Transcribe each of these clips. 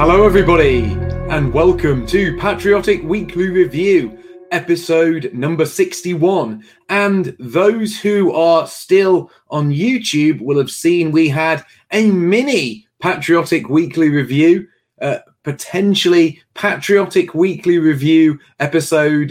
Hello everybody, and welcome to Patriotic Weekly Review, episode number 61. And those who are still on YouTube will have seen we had a mini Patriotic Weekly Review, potentially Patriotic Weekly Review episode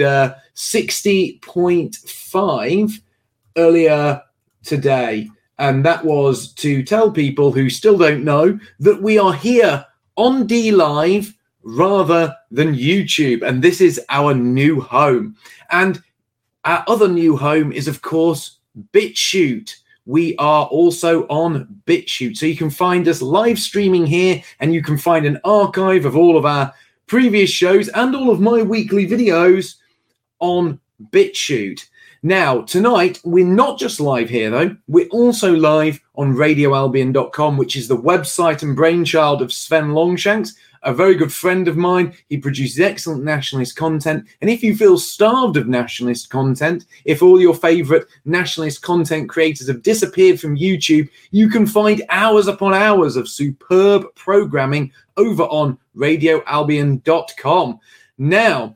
60.5 earlier today. And that was to tell people who still don't know that we are here on DLive rather than YouTube. And this is our new home. And our other new home is, of course, BitChute. We are also on BitChute. So you can find us live streaming here, and you can find an archive of all of our previous shows and all of my weekly videos on BitChute. Now, tonight, we're not just live here, though. We're also live on RadioAlbion.com, which is the website and brainchild of Sven Longshanks, a very good friend of mine. He produces excellent nationalist content. And if you feel starved of nationalist content, if all your favourite nationalist content creators have disappeared from YouTube, you can find hours upon hours of superb programming over on RadioAlbion.com. Now,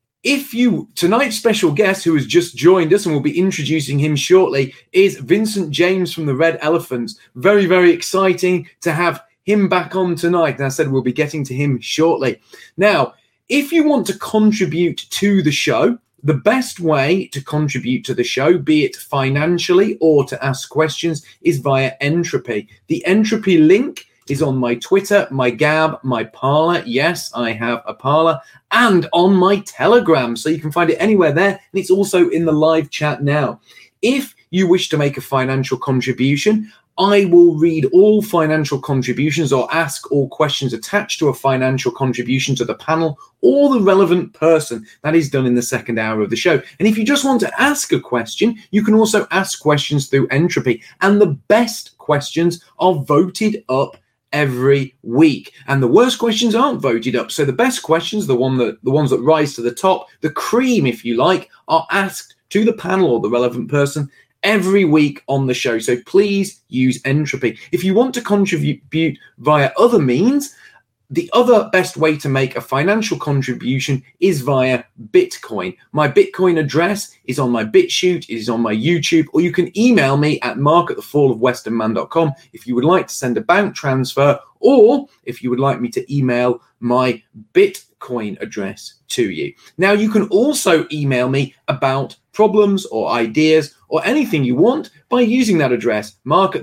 tonight's special guest, who has just joined us, and we'll be introducing him shortly, is Vincent James from the Red Elephants. Very, very exciting to have him back on tonight. And I said we'll be getting to him shortly. Now, if you want to contribute to the show, the best way to contribute to the show, be it financially or to ask questions, is via Entropy. The Entropy link is on my Twitter, my Gab, my Parler. Yes, I have a Parler. And on my Telegram. So you can find it anywhere there. And it's also in the live chat now. If you wish to make a financial contribution, I will read all financial contributions or ask all questions attached to a financial contribution to the panel or the relevant person. That is done in the second hour of the show. And if you just want to ask a question, you can also ask questions through Entropy. And the best questions are voted up every week, and the worst questions aren't voted up. So the best questions, the ones that rise to the top, the cream, if you like, are asked to the panel or the relevant person every week on the show. So please use Entropy. If you want to contribute via other means, the other best way to make a financial contribution is via Bitcoin. My Bitcoin address is on my BitChute, it is on my YouTube, or you can email me at mark@thefallofwesternman.com if you would like to send a bank transfer, or if you would like me to email my Bitcoin address to you. Now, you can also email me about problems or ideas or anything you want by using that address,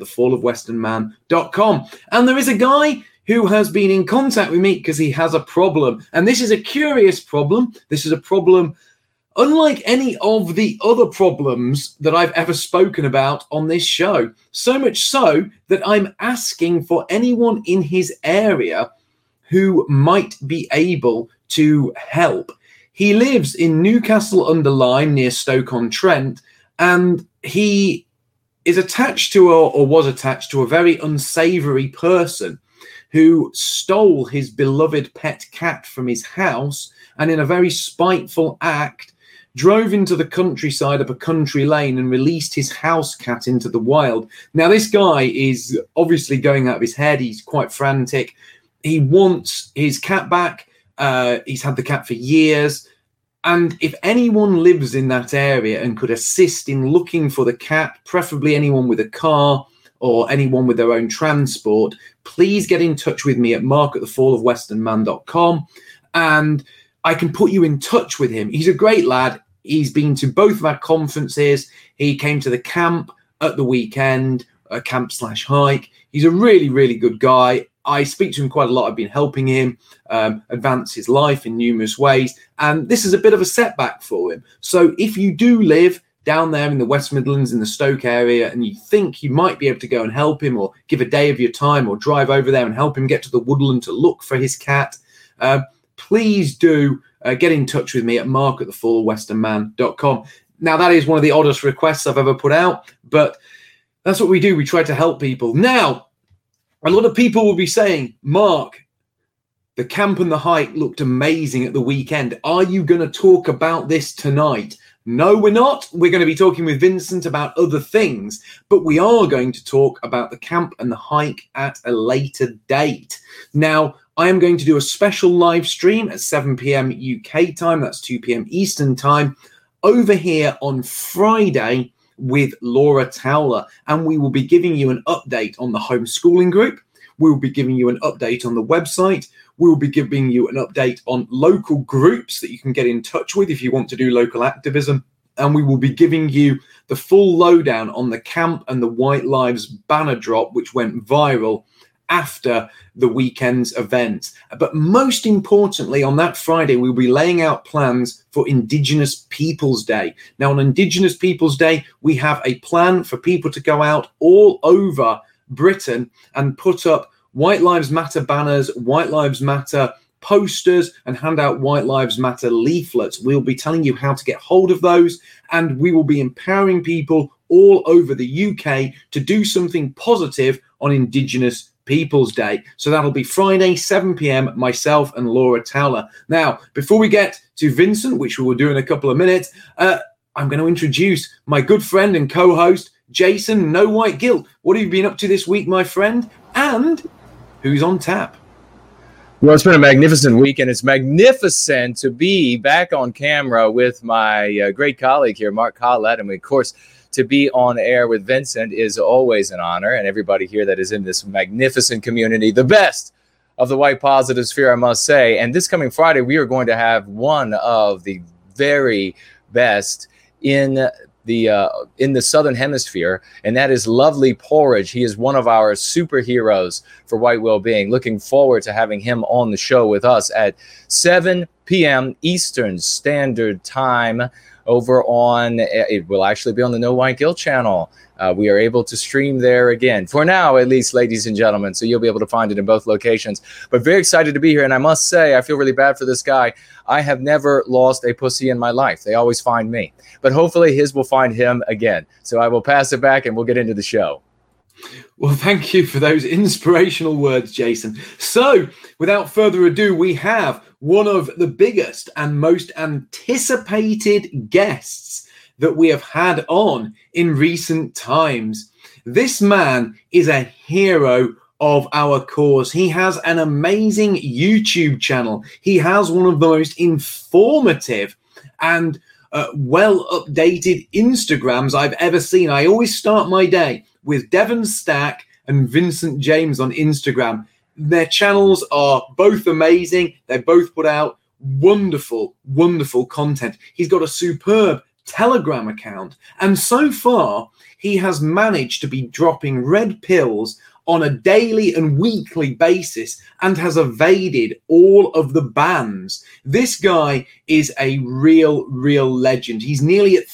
mark@thefallofwesternman.com. And there is a guy who has been in contact with me because he has a problem. And this is a curious problem. This is a problem unlike any of the other problems that I've ever spoken about on this show. So much so that I'm asking for anyone in his area who might be able to help. He lives in Newcastle-under-Lyme near Stoke-on-Trent, and he is attached to or was attached to a very unsavoury person who stole his beloved pet cat from his house and in a very spiteful act drove into the countryside up a country lane and released his house cat into the wild. Now, this guy is obviously going out of his head. He's quite frantic. He wants his cat back. He's had the cat for years. And if anyone lives in that area and could assist in looking for the cat, preferably anyone with a car or anyone with their own transport, please get in touch with me at mark@thefallofwesternman.com, and I can put you in touch with him. He's a great lad. He's been to both of our conferences. He came to the camp at the weekend, a camp/hike. He's a really, really good guy. I speak to him quite a lot. I've been helping him advance his life in numerous ways, and this is a bit of a setback for him. So if you do live down there in the West Midlands, in the Stoke area, and you think you might be able to go and help him or give a day of your time or drive over there and help him get to the woodland to look for his cat, please do get in touch with me at mark@thefallofwesternman.com. Now, that is one of the oddest requests I've ever put out, but that's what we do. We try to help people. Now, a lot of people will be saying, Mark, the camp and the hike looked amazing at the weekend. Are you going to talk about this tonight? No, we're not. We're going to be talking with Vincent about other things, but we are going to talk about the camp and the hike at a later date. Now, I am going to do a special live stream at 7 p.m. UK time. That's 2 p.m. Eastern time over here on Friday with Laura Towler, and we will be giving you an update on the homeschooling group. We will be giving you an update on the website. We will be giving you an update on local groups that you can get in touch with if you want to do local activism. And we will be giving you the full lowdown on the camp and the White Lives banner drop, which went viral after the weekend's event. But most importantly, on that Friday, we'll be laying out plans for Indigenous Peoples Day. Now, on Indigenous Peoples Day, we have a plan for people to go out all over Britain and put up White Lives Matter banners, White Lives Matter posters, and hand out White Lives Matter leaflets. We'll be telling you how to get hold of those, and we will be empowering people all over the UK to do something positive on Indigenous Peoples Day. So that'll be Friday, 7 p.m, myself and Laura Towler. Now, before we get to Vincent, which we will do in a couple of minutes, I'm going to introduce my good friend and co-host, Jason No White Guilt. What have you been up to this week, my friend? And who's on tap? Well, it's been a magnificent week, and it's magnificent to be back on camera with my great colleague here, Mark Collett. And of course, to be on air with Vincent is always an honor, and everybody here that is in this magnificent community, the best of the white positive sphere, I must say. And this coming Friday, we are going to have one of the very best in the Southern Hemisphere, and that is Lovely Porridge. He is one of our superheroes for white well-being. Looking forward to having him on the show with us at 7 p.m. Eastern Standard Time over on, it will actually be on the No White Guilt channel. We are able to stream there again, for now at least, ladies and gentlemen, so you'll be able to find it in both locations. But very excited to be here, and I must say, I feel really bad for this guy. I have never lost a pussy in my life. They always find me. But hopefully his will find him again. So I will pass it back, and we'll get into the show. Well, thank you for those inspirational words, Jason. So, without further ado, we have one of the biggest and most anticipated guests that we have had on in recent times. This man is a hero of our cause. He has an amazing YouTube channel. He has one of the most informative and well-updated Instagrams I've ever seen. I always start my day with Devon Stack and Vincent James on Instagram. Their channels are both amazing. They both put out wonderful, wonderful content. He's got a superb Telegram account. And so far, he has managed to be dropping red pills on a daily and weekly basis and has evaded all of the bans. This guy is a real legend. He's nearly at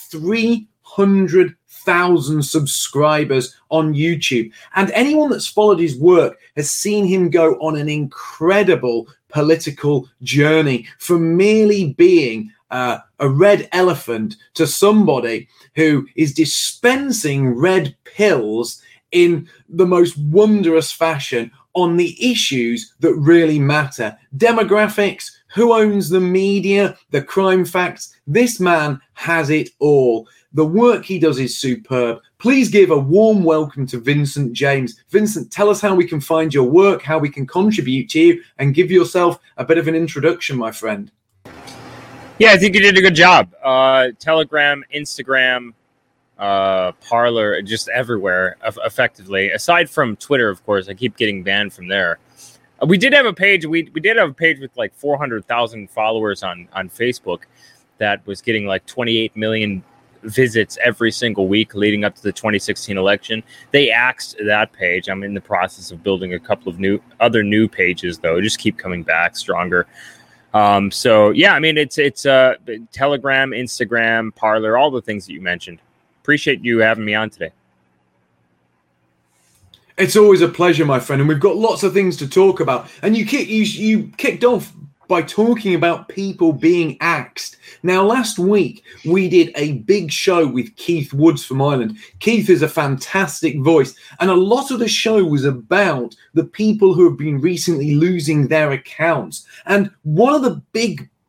300,000 subscribers on YouTube. And anyone that's followed his work has seen him go on an incredible political journey from merely being a red elephant to somebody who is dispensing red pills in the most wondrous fashion on the issues that really matter. Demographics, who owns the media, the crime facts. This man has it all. The work he does is superb. Please give a warm welcome to Vincent James. Vincent, tell us how we can find your work, how we can contribute to you, and give yourself a bit of an introduction, my friend. Yeah, I think you did a good job. Telegram, Instagram, Parler, just everywhere, effectively. Aside from Twitter, of course, I keep getting banned from there. We did have a page. We did have a page with like 400,000 followers on Facebook that was getting like 28 million visits every single week leading up to the 2016 election. They axed that page. I'm in the process of building a couple of other new pages, though. Just keep coming back stronger. So yeah, I mean, it's Telegram, Instagram, Parler, all the things that you mentioned. Appreciate you having me on today. It's always a pleasure, my friend, and we've got lots of things to talk about. And you kicked off by talking about people being axed. Now, last week, we did a big show with Keith Woods from Ireland. Keith is a fantastic voice, and a lot of the show was about the people who have been recently losing their accounts. And one of the big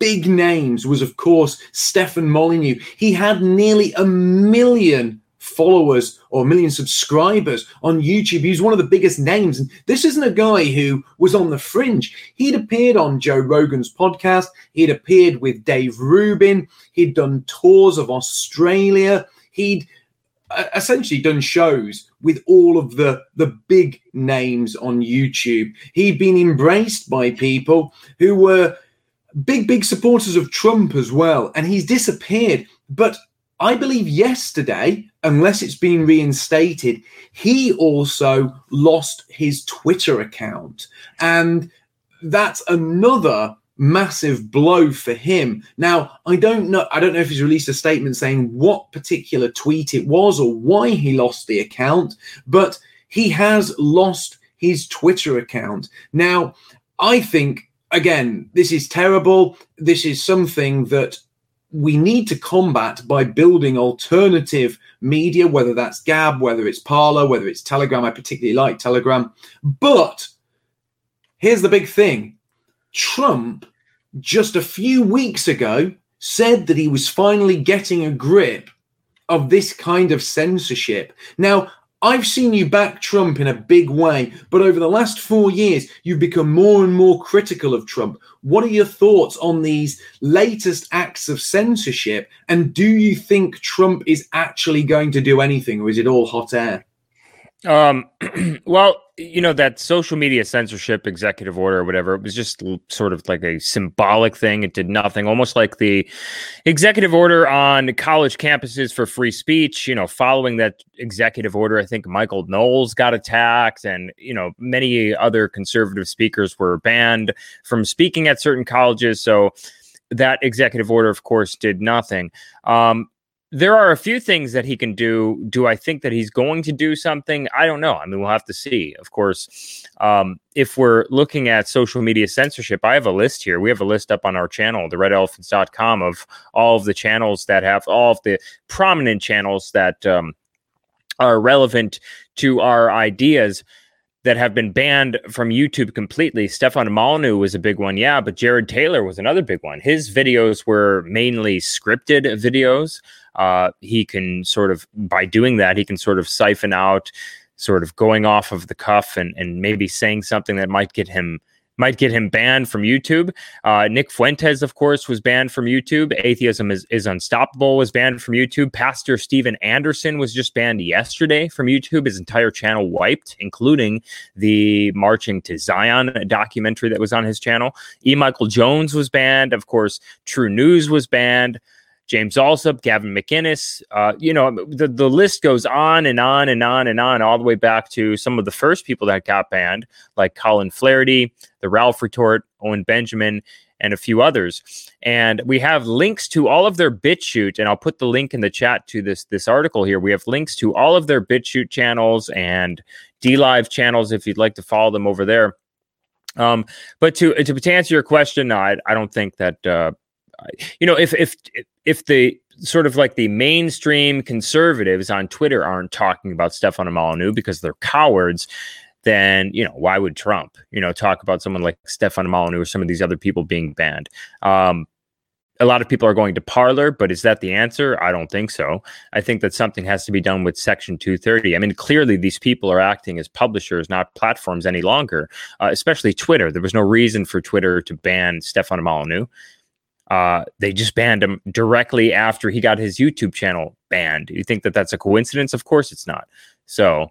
big names was, of course, Stefan Molyneux. He had nearly 1 million followers or 1 million subscribers on YouTube. He was one of the biggest names. And this isn't a guy who was on the fringe. He'd appeared on Joe Rogan's podcast. He'd appeared with Dave Rubin. He'd done tours of Australia. He'd essentially done shows with all of the big names on YouTube. He'd been embraced by people who were big supporters of Trump as well. And he's disappeared. But I believe yesterday, unless it's been reinstated, he also lost his Twitter account. And that's another massive blow for him. Now, I don't know if he's released a statement saying what particular tweet it was or why he lost the account, but he has lost his Twitter account. Now, I think, again, this is terrible. This is something that we need to combat by building alternative media, whether that's Gab, whether it's Parler, whether it's Telegram. I particularly like Telegram. But here's the big thing. Trump, just a few weeks ago, said that he was finally getting a grip of this kind of censorship. Now, I've seen you back Trump in a big way, but over the last 4 years, you've become more and more critical of Trump. What are your thoughts on these latest acts of censorship? And do you think Trump is actually going to do anything, or is it all hot air? Well, that social media censorship executive order or whatever, it was just sort of like a symbolic thing. It did nothing, almost like the executive order on college campuses for free speech. Following that executive order, I think Michael Knowles got attacked, and, many other conservative speakers were banned from speaking at certain colleges. So that executive order, of course, did nothing. There are a few things that he can do. Do I think that he's going to do something? I don't know. I mean, we'll have to see. Of course, if we're looking at social media censorship, I have a list here. We have a list up on our channel, theredelephants.com, of all of the channels that have all of the prominent channels that are relevant to our ideas that have been banned from YouTube completely. Stefan Molyneux was a big one, yeah, but Jared Taylor was another big one. His videos were mainly scripted videos. He can sort of, by doing that, he can sort of siphon out sort of going off of the cuff and maybe saying something that might get him banned from YouTube. Nick Fuentes, of course, was banned from YouTube. Atheism is Unstoppable was banned from YouTube. Pastor Steven Anderson was just banned yesterday from YouTube. His entire channel wiped, including the Marching to Zion documentary that was on his channel. E. Michael Jones was banned. Of course, True News was banned. James Alsop, Gavin McInnes, the list goes on and on and on and on, all the way back to some of the first people that got banned, like Colin Flaherty, the Ralph Retort, Owen Benjamin, and a few others. And we have links to all of their BitChute, and I'll put the link in the chat to this article here. We have links to all of their BitChute channels and DLive channels if you'd like to follow them over there. But to answer your question, no, I don't think that if the sort of like the mainstream conservatives on Twitter aren't talking about Stefan Molyneux because they're cowards, then, why would Trump, talk about someone like Stefan Molyneux or some of these other people being banned? A lot of people are going to Parler, but is that the answer? I don't think so. I think that something has to be done with Section 230. I mean, clearly these people are acting as publishers, not platforms any longer, especially Twitter. There was no reason for Twitter to ban Stefan Molyneux. They just banned him directly after he got his YouTube channel banned. You think that that's a coincidence? Of course it's not. So,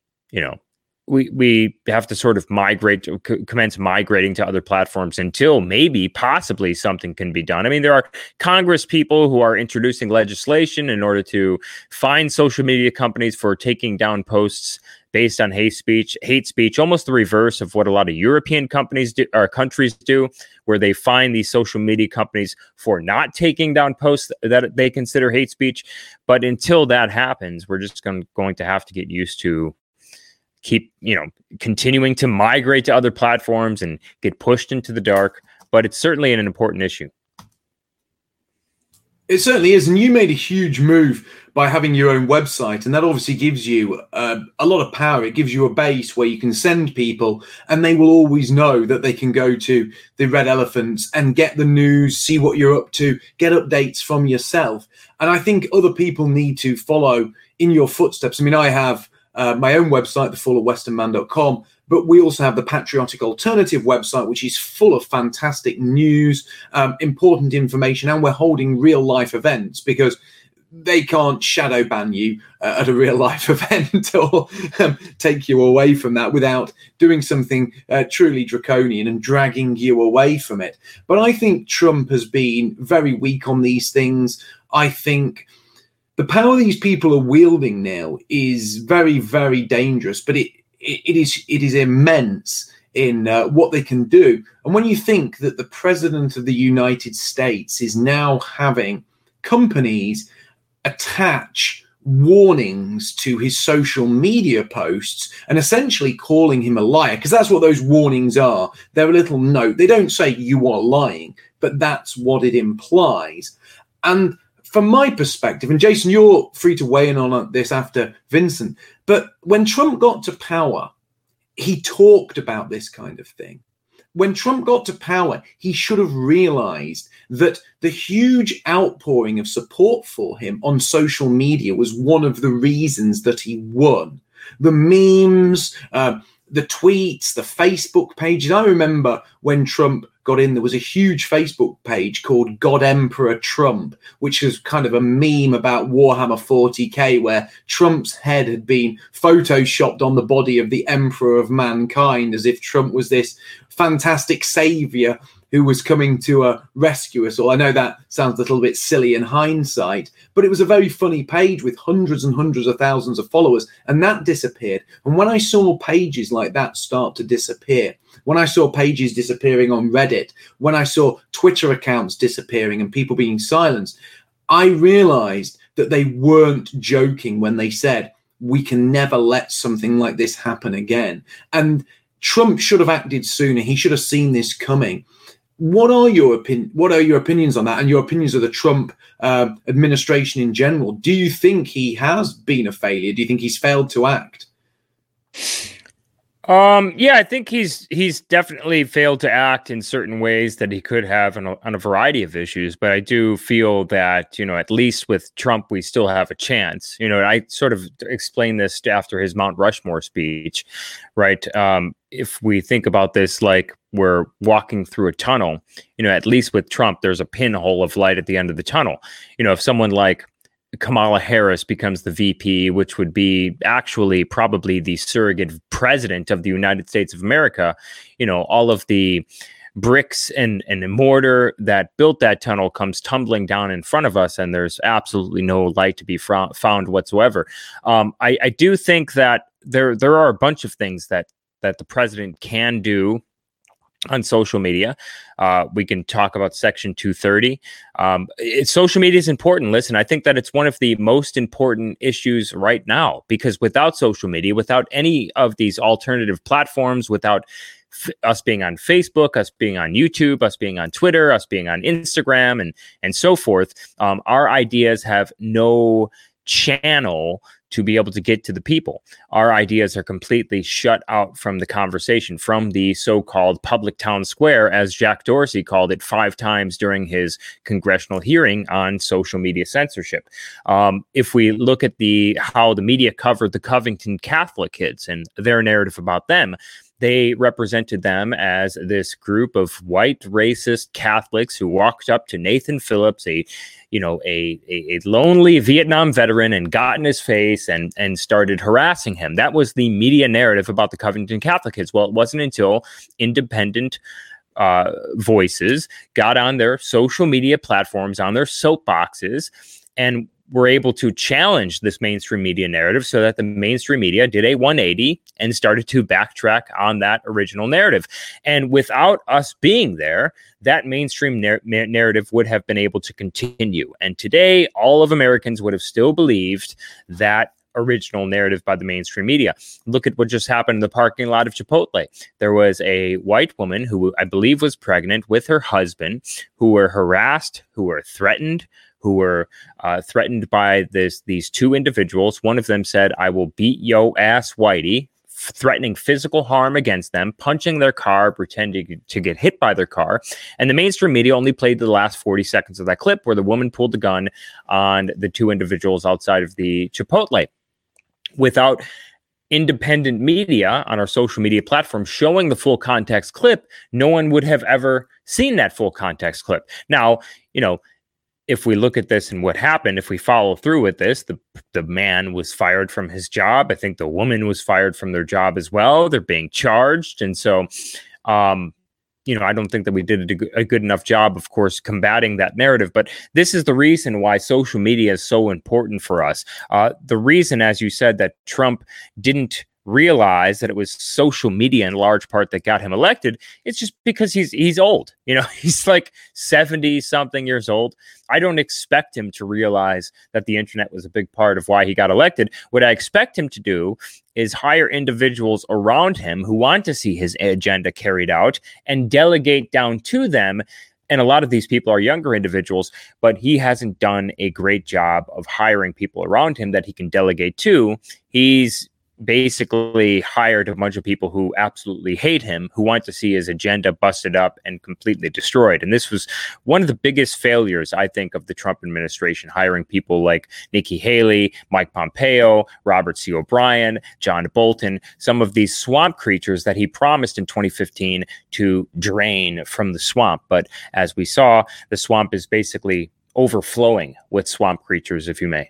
we have to sort of commence migrating to other platforms until maybe possibly something can be done. I mean, there are Congress people who are introducing legislation in order to fine social media companies for taking down posts based on hate speech, almost the reverse of what a lot of European companies do, or countries do, where they fine these social media companies for not taking down posts that they consider hate speech. But until that happens, we're just going to have to get used to keep, continuing to migrate to other platforms and get pushed into the dark. But it's certainly an important issue. It certainly is. And you made a huge move by having your own website. And that obviously gives you a lot of power. It gives you a base where you can send people and they will always know that they can go to the Red Elephants and get the news, see what you're up to, get updates from yourself. And I think other people need to follow in your footsteps. I mean, I have my own website, thefallofwesternman.com, but we also have the Patriotic Alternative website, which is full of fantastic news, important information, and we're holding real life events because they can't shadow ban you at a real life event or take you away from that without doing something truly draconian and dragging you away from it. But I think Trump has been very weak on these things. I think the power these people are wielding now is very, very dangerous, but it is immense in what they can do. And when you think that the president of the United States is now having companies attach warnings to his social media posts and essentially calling him a liar, because that's what those warnings are. They're a little note. They don't say you are lying, but that's what it implies. And from my perspective, and Jason, you're free to weigh in on this after Vincent, but when Trump got to power, he talked about this kind of thing. When Trump got to power, he should have realized that the huge outpouring of support for him on social media was one of the reasons that he won. The memes, the tweets, the Facebook pages. I remember when Trump got in, there was a huge Facebook page called God Emperor Trump, which was kind of a meme about Warhammer 40k, where Trump's head had been photoshopped on the body of the Emperor of Mankind, as if Trump was this fantastic savior who was coming to rescue us all. I know that sounds a little bit silly in hindsight, but it was a very funny page with hundreds and hundreds of thousands of followers, and that disappeared. And when I saw pages like that start to disappear, when I saw pages disappearing on Reddit, when I saw Twitter accounts disappearing and people being silenced, I realized that they weren't joking when they said, we can never let something like this happen again. And Trump should have acted sooner. He should have seen this coming. What are your opinions on that, and your opinions of the Trump administration in general? Do you think he has been a failure? Do you think he's failed to act? Yeah, I think he's definitely failed to act in certain ways that he could have on a variety of issues. But I do feel that, at least with Trump, we still have a chance. I sort of explained this after his Mount Rushmore speech, right? If we think about this like we're walking through a tunnel, at least with Trump, there's a pinhole of light at the end of the tunnel. If someone like Kamala Harris becomes the VP, which would be actually probably the surrogate president of the United States of America, all of the bricks and mortar that built that tunnel comes tumbling down in front of us, and there's absolutely no light to be found whatsoever. I do think that there are a bunch of things that the president can do on social media. We can talk about Section 230. Social media is important. Listen, I think that it's one of the most important issues right now, because without social media, without any of these alternative platforms, without us being on Facebook, us being on YouTube, us being on Twitter, us being on Instagram, and so forth, our ideas have no channel to be able to get to the people. Our ideas are completely shut out from the conversation, from the so-called public town square, as Jack Dorsey called it 5 times during his congressional hearing on social media censorship. If we look at how the media covered the Covington Catholic kids and their narrative about them, they represented them as this group of white racist Catholics who walked up to Nathan Phillips, a lonely Vietnam veteran, and got in his face and started harassing him. That was the media narrative about the Covington Catholic kids. Well, it wasn't until independent voices got on their social media platforms, on their soapboxes, and were able to challenge this mainstream media narrative, so that the mainstream media did a 180 and started to backtrack on that original narrative. And without us being there, that mainstream narrative would have been able to continue. And today, all of Americans would have still believed that original narrative by the mainstream media. Look at what just happened in the parking lot of Chipotle. There was a white woman who I believe was pregnant with her husband, who were harassed, who were threatened, who were threatened by these two individuals. One of them said, "I will beat yo ass, Whitey," threatening physical harm against them, punching their car, pretending to get hit by their car. And the mainstream media only played the last 40 seconds of that clip where the woman pulled the gun on the two individuals outside of the Chipotle. Without independent media on our social media platform showing the full context clip, no one would have ever seen that full context clip. Now, if we look at this and what happened, if we follow through with this, the man was fired from his job. I think the woman was fired from their job as well. They're being charged. And so, I don't think that we did a good enough job, of course, combating that narrative. But this is the reason why social media is so important for us. The reason, as you said, that Trump didn't realize that it was social media in large part that got him elected, it's just because he's old. He's like 70 something years old. I don't expect him to realize that the internet was a big part of why he got elected. What I expect him to do is hire individuals around him who want to see his agenda carried out and delegate down to them. And a lot of these people are younger individuals, but he hasn't done a great job of hiring people around him that he can delegate to. He's basically hired a bunch of people who absolutely hate him, who want to see his agenda busted up and completely destroyed. And this was one of the biggest failures, I think, of the Trump administration, hiring people like Nikki Haley, Mike Pompeo, Robert C. O'Brien, John Bolton, some of these swamp creatures that he promised in 2015 to drain from the swamp. But as we saw, the swamp is basically overflowing with swamp creatures, if you may.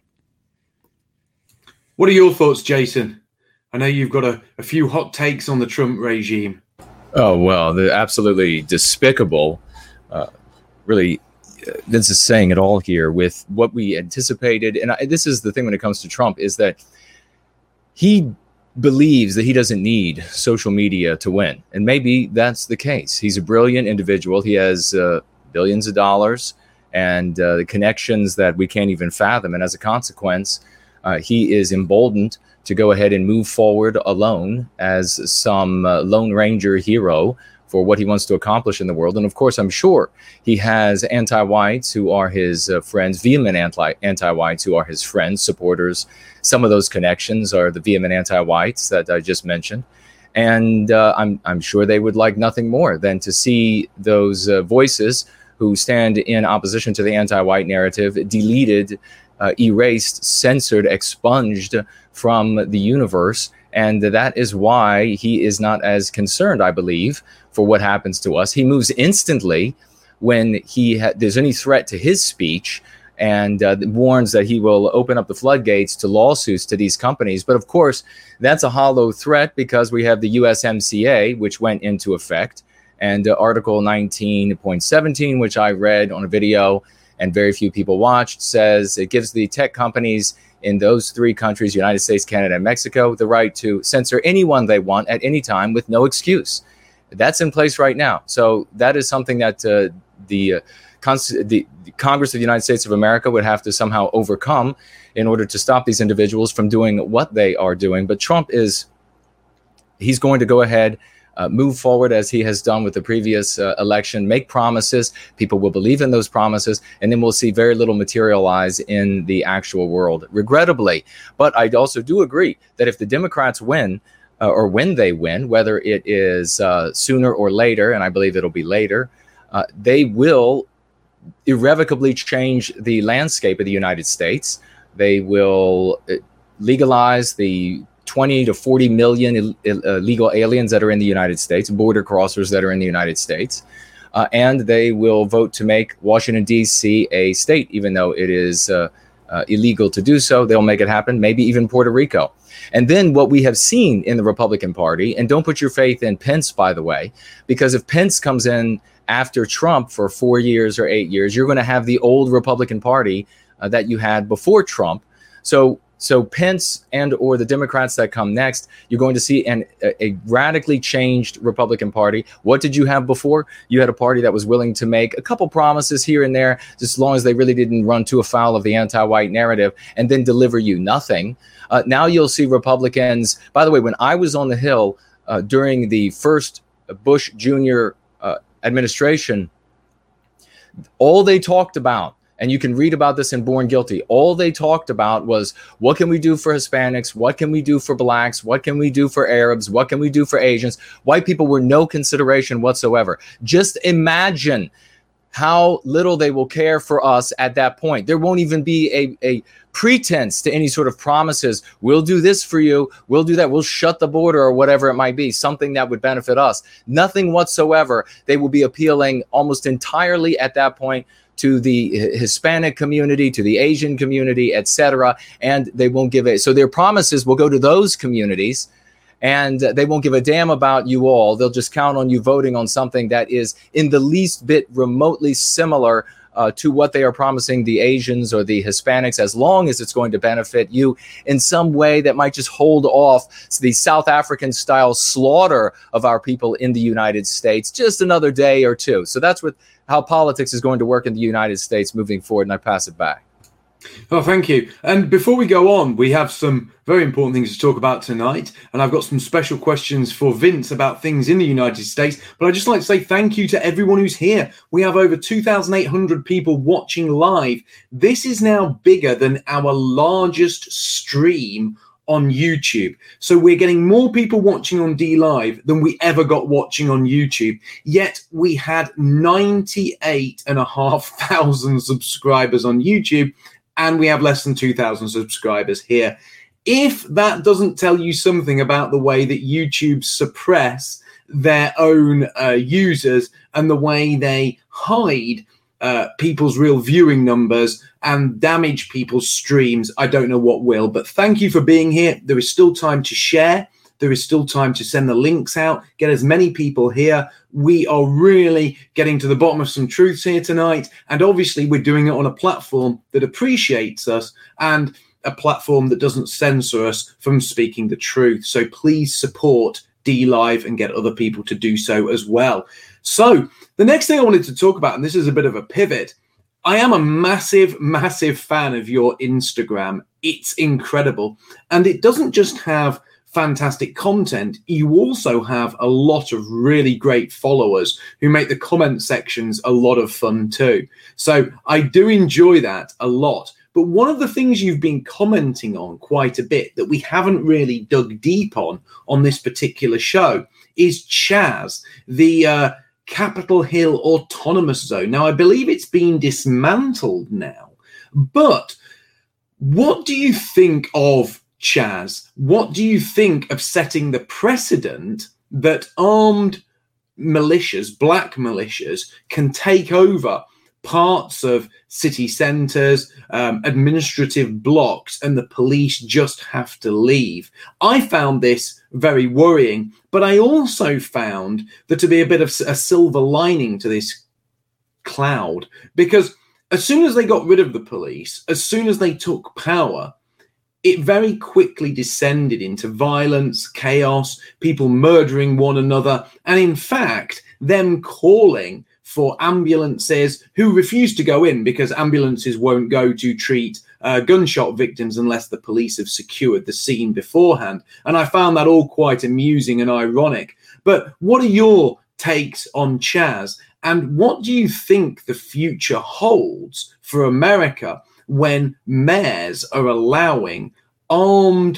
What are your thoughts, Jason? I know you've got a few hot takes on the Trump regime. Oh, well, they're absolutely despicable. Really, this is saying it all here with what we anticipated. And this is the thing when it comes to Trump, is that he believes that he doesn't need social media to win. And maybe that's the case. He's a brilliant individual. He has billions of dollars and the connections that we can't even fathom. And as a consequence, he is emboldened to go ahead and move forward alone as some Lone Ranger hero for what he wants to accomplish in the world. And of course, I'm sure he has anti-whites who are his friends, vehement anti-whites who are his friends, supporters. Some of those connections are the vehement anti-whites that I just mentioned. And I'm sure they would like nothing more than to see those voices who stand in opposition to the anti-white narrative deleted, erased, censored, expunged from the universe. And that is why he is not as concerned, I believe, for what happens to us. He moves instantly when there's any threat to his speech, and warns that he will open up the floodgates to lawsuits to these companies. But of course, that's a hollow threat because we have the USMCA, which went into effect, and Article 19.17, which I read on a video and very few people watched, says it gives the tech companies in those three countries, United States, Canada, and Mexico, the right to censor anyone they want at any time with no excuse. That's in place right now. So that is something that the Congress of the United States of America would have to somehow overcome in order to stop these individuals from doing what they are doing. But Trump he's going to go ahead, move forward as he has done with the previous election, make promises. People will believe in those promises, and then we'll see very little materialize in the actual world, regrettably. But I also do agree that if the Democrats win, or when they win, whether it is sooner or later, and I believe it'll be later, they will irrevocably change the landscape of the United States. They will legalize the 20 to 40 million illegal aliens that are in the United States, border crossers that are in the United States. And they will vote to make Washington, D.C. a state, even though it is illegal to do so. They'll make it happen, maybe even Puerto Rico. And then what we have seen in the Republican Party, and don't put your faith in Pence, by the way, because if Pence comes in after Trump for 4 years or 8 years, you're going to have the old Republican Party that you had before Trump. So Pence and or the Democrats that come next, you're going to see a radically changed Republican Party. What did you have before? You had a party that was willing to make a couple promises here and there, just as long as they really didn't run too afoul of the anti-white narrative, and then deliver you nothing. Now you'll see Republicans. By the way, when I was on the Hill during the first Bush Jr. Administration, all they talked about And you can read about this in Born Guilty. All they talked about was, what can we do for Hispanics? What can we do for blacks? What can we do for Arabs? What can we do for Asians? White people were no consideration whatsoever. Just imagine how little they will care for us at that point. There won't even be a pretense to any sort of promises. We'll do this for you. We'll do that. We'll shut the border or whatever it might be, something that would benefit us. Nothing whatsoever. They will be appealing almost entirely at that point to the Hispanic community, to the Asian community, etc. And they won't give it. So their promises will go to those communities, and they won't give a damn about you all. They'll just count on you voting on something that is in the least bit remotely similar to what they are promising the Asians or the Hispanics, as long as it's going to benefit you in some way that might just hold off the South African style slaughter of our people in the United States just another day or two. So that's how politics is going to work in the United States moving forward. And I pass it back. Oh, thank you. And before we go on, we have some very important things to talk about tonight. And I've got some special questions for Vince about things in the United States. But I'd just like to say thank you to everyone who's here. We have over 2,800 people watching live. This is now bigger than our largest stream on YouTube. So we're getting more people watching on D Live than we ever got watching on YouTube. Yet we had 98,500 subscribers on YouTube, and we have less than 2,000 subscribers here. If that doesn't tell you something about the way that YouTube suppress their own users and the way they hide people's real viewing numbers and damage people's streams, I don't know what will. But thank you for being here. There is still time to share. There is still time to send the links out, get as many people here. We are really getting to the bottom of some truths here tonight. And obviously, we're doing it on a platform that appreciates us and a platform that doesn't censor us from speaking the truth. So please support D Live and get other people to do so as well. So the next thing I wanted to talk about, and this is a bit of a pivot, I am a massive, massive fan of your Instagram. It's incredible. And it doesn't just have fantastic content. You also have a lot of really great followers who make the comment sections a lot of fun too. So I do enjoy that a lot. But one of the things you've been commenting on quite a bit that we haven't really dug deep on this particular show is Chaz, the Capitol Hill Autonomous Zone. Now, I believe it's been dismantled now, but what do you think of Chaz? What do you think of setting the precedent that armed militias, black militias, can take over parts of city centres, administrative blocks, and the police just have to leave? I found this very worrying, but I also found there to be a bit of a silver lining to this cloud, because as soon as they got rid of the police, as soon as they took power, it very quickly descended into violence, chaos, people murdering one another, and in fact, them calling for ambulances who refuse to go in because ambulances won't go to treat gunshot victims unless the police have secured the scene beforehand. And I found that all quite amusing and ironic. But what are your takes on Chaz? And what do you think the future holds for America when mayors are allowing armed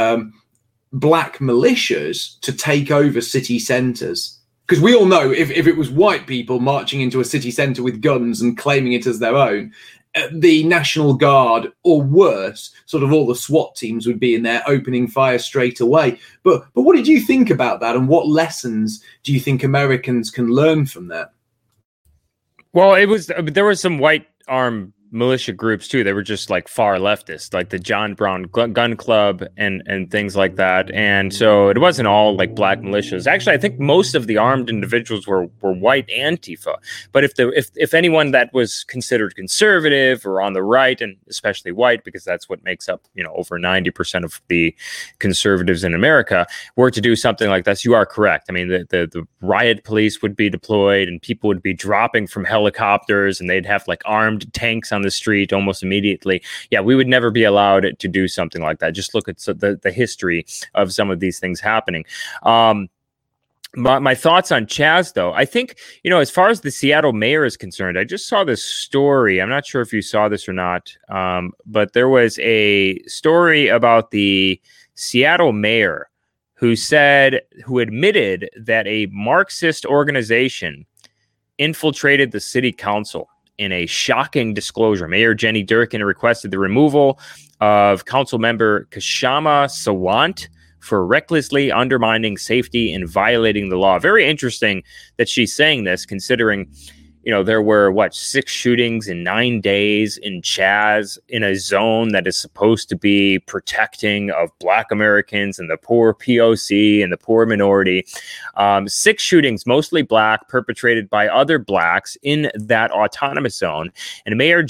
black militias to take over city centres? Because we all know if it was white people marching into a city centre with guns and claiming it as their own, the National Guard, or worse, sort of all the SWAT teams would be in there opening fire straight away. But what did you think about that, and what lessons do you think Americans can learn from that? Well, there were some white armed militia groups too. They were just like far leftist, like the John Brown Gun Club and things like that. And so it wasn't all like black militias. Actually, I think most of the armed individuals were white Antifa. But if anyone that was considered conservative or on the right, and especially white, because that's what makes up, over 90% of the conservatives in America, were to do something like this, you are correct. I mean, the riot police would be deployed and people would be dropping from helicopters and they'd have like armed tanks on the street almost immediately. Yeah, we would never be allowed to do something like that. Just look at the history of some of these things happening. My thoughts on Chaz, though, I think, as far as the Seattle mayor is concerned, I just saw this story. I'm not sure if you saw this or not, but there was a story about the Seattle mayor who admitted that a Marxist organization infiltrated the city council in a shocking disclosure. Mayor Jenny Durkan requested the removal of council member Kshama Sawant for recklessly undermining safety and violating the law. Very interesting that she's saying this, considering, there were 6 shootings in 9 days in Chaz, in a zone that is supposed to be protecting of Black Americans and the poor POC and the poor minority. 6 shootings, mostly Black, perpetrated by other Blacks in that autonomous zone. And Mayor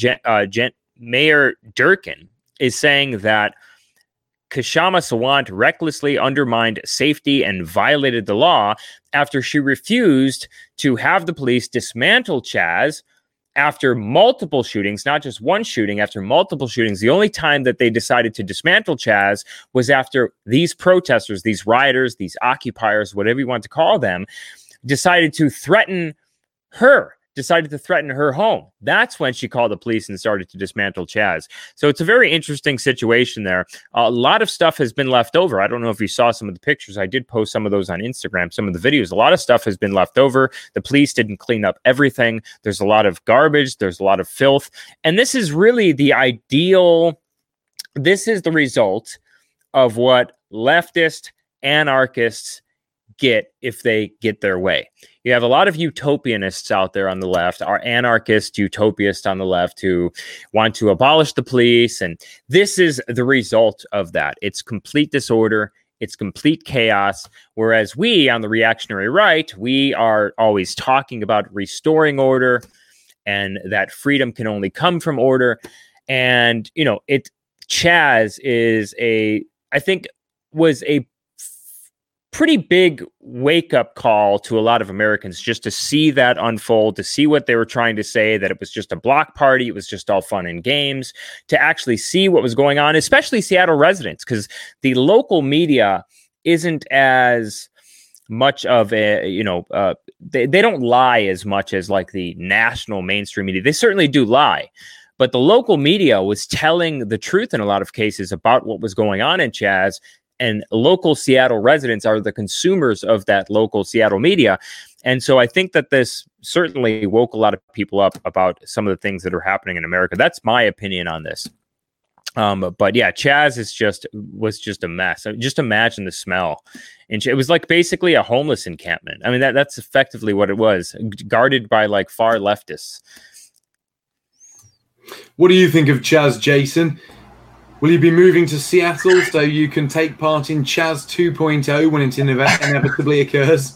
Durkan is saying that Kshama Sawant recklessly undermined safety and violated the law after she refused to have the police dismantle Chaz after multiple shootings, not just one shooting, after multiple shootings. The only time that they decided to dismantle Chaz was after these protesters, these rioters, these occupiers, whatever you want to call them, decided to threaten her home. That's when she called the police and started to dismantle Chaz. So it's a very interesting situation there. A lot of stuff has been left over. I don't know if you saw some of the pictures. I did post some of those on Instagram, some of the videos. A lot of stuff has been left over. The police didn't clean up everything. There's a lot of garbage. There's a lot of filth. And this is really the result of what leftist anarchists get if they get their way. You have a lot of utopianists out there on the left, are anarchist utopiasts on the left who want to abolish the police. And this is the result of that. It's complete disorder. It's complete chaos. Whereas we on the reactionary right, we are always talking about restoring order and that freedom can only come from order. And, Chaz was a pretty big wake-up call to a lot of Americans just to see that unfold, to see what they were trying to say, that it was just a block party, it was just all fun and games, to actually see what was going on, especially Seattle residents, because the local media isn't as much of a, they don't lie as much as like the national mainstream media. They certainly do lie. But the local media was telling the truth in a lot of cases about what was going on in Chaz. And local Seattle residents are the consumers of that local Seattle media. And so I think that this certainly woke a lot of people up about some of the things that are happening in America. That's my opinion on this. But yeah, Chaz was just a mess. Just imagine the smell. And it was like basically a homeless encampment. I mean, that's effectively what it was, guarded by like far leftists. What do you think of Chaz, Jason? Will you be moving to Seattle so you can take part in Chaz 2.0 when it inevitably occurs?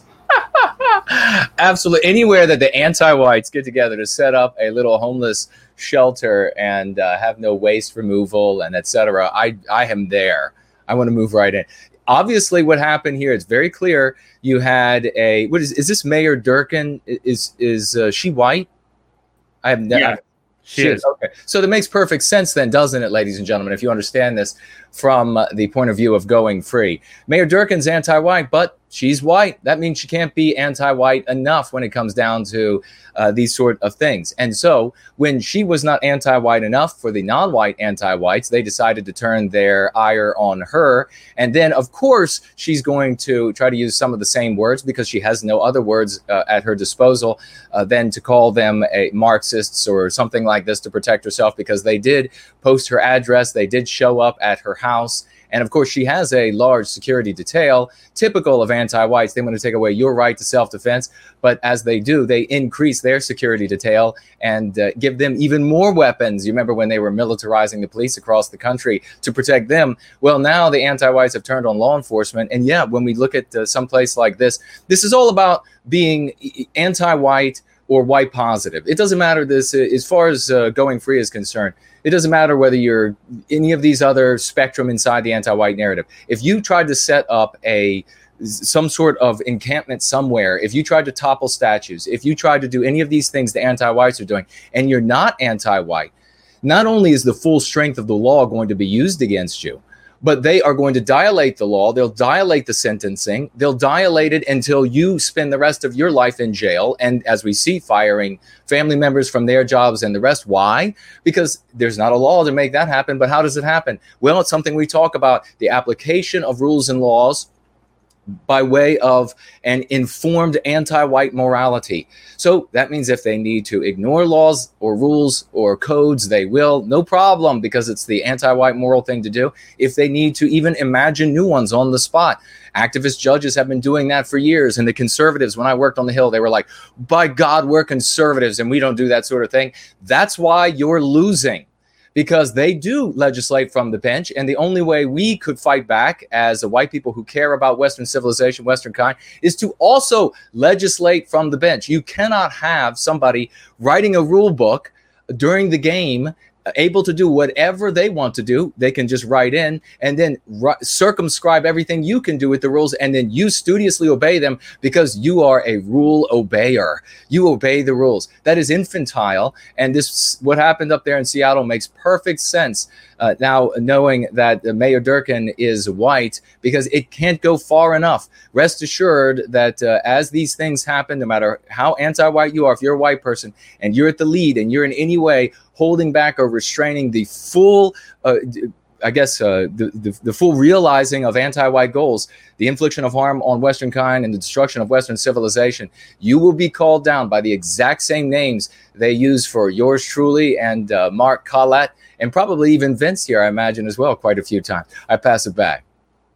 Absolutely. Anywhere that the anti-whites get together to set up a little homeless shelter and have no waste removal and etc., I am there. I want to move right in. Obviously, what happened here, it's very clear. You had is this Mayor Durkan? Is she white? I have never. She is. Okay. So that makes perfect sense then, doesn't it, ladies and gentlemen, if you understand this from the point of view of going free. Mayor Durkan's anti-white, but she's white. That means she can't be anti-white enough when it comes down to these sort of things. And so when she was not anti-white enough for the non-white anti-whites, they decided to turn their ire on her. And then, of course, she's going to try to use some of the same words because she has no other words at her disposal than to call them Marxists or something like this to protect herself, because they did post her address. They did show up at her house. And of course, she has a large security detail, typical of anti-whites. They want to take away your right to self-defense. But as they do, they increase their security detail and give them even more weapons. You remember when they were militarizing the police across the country to protect them? Well, now the anti-whites have turned on law enforcement. And yeah, when we look at some place like this is all about being anti-white or white positive. It doesn't matter this as far as going free is concerned. It doesn't matter whether you're any of these other spectrum inside the anti-white narrative. If you tried to set up some sort of encampment somewhere, if you tried to topple statues, if you tried to do any of these things the anti-whites are doing, and you're not anti-white, not only is the full strength of the law going to be used against you, but they are going to dilate the law. They'll dilate the sentencing. They'll dilate it until you spend the rest of your life in jail. And as we see, firing family members from their jobs and the rest. Why? Because there's not a law to make that happen. But how does it happen? Well, it's something we talk about, the application of rules and laws by way of an informed anti-white morality. So that means if they need to ignore laws or rules or codes, they will, no problem, because it's the anti-white moral thing to do. If they need to even imagine new ones on the spot, activist judges have been doing that for years. And the conservatives, when I worked on the Hill, they were like, by God, we're conservatives and we don't do that sort of thing. That's why you're losing. Because they do legislate from the bench. And the only way we could fight back as a white people who care about Western civilization, Western kind, is to also legislate from the bench. You cannot have somebody writing a rule book during the game, able to do whatever they want to do. They can just write in and then circumscribe everything you can do with the rules, and then you studiously obey them because you are a rule obeyer. You obey the rules. That is infantile, and this, what happened up there in Seattle, makes perfect sense now, knowing that Mayor Durkan is white, because it can't go far enough. Rest assured that as these things happen, no matter how anti-white you are, if you're a white person and you're at the lead and you're in any way holding back or restraining the full, the full realizing of anti-white goals, the infliction of harm on Western kind and the destruction of Western civilization, you will be called down by the exact same names they use for yours truly and Mark Collett, and probably even Vince here, I imagine, as well, quite a few times. I pass it back.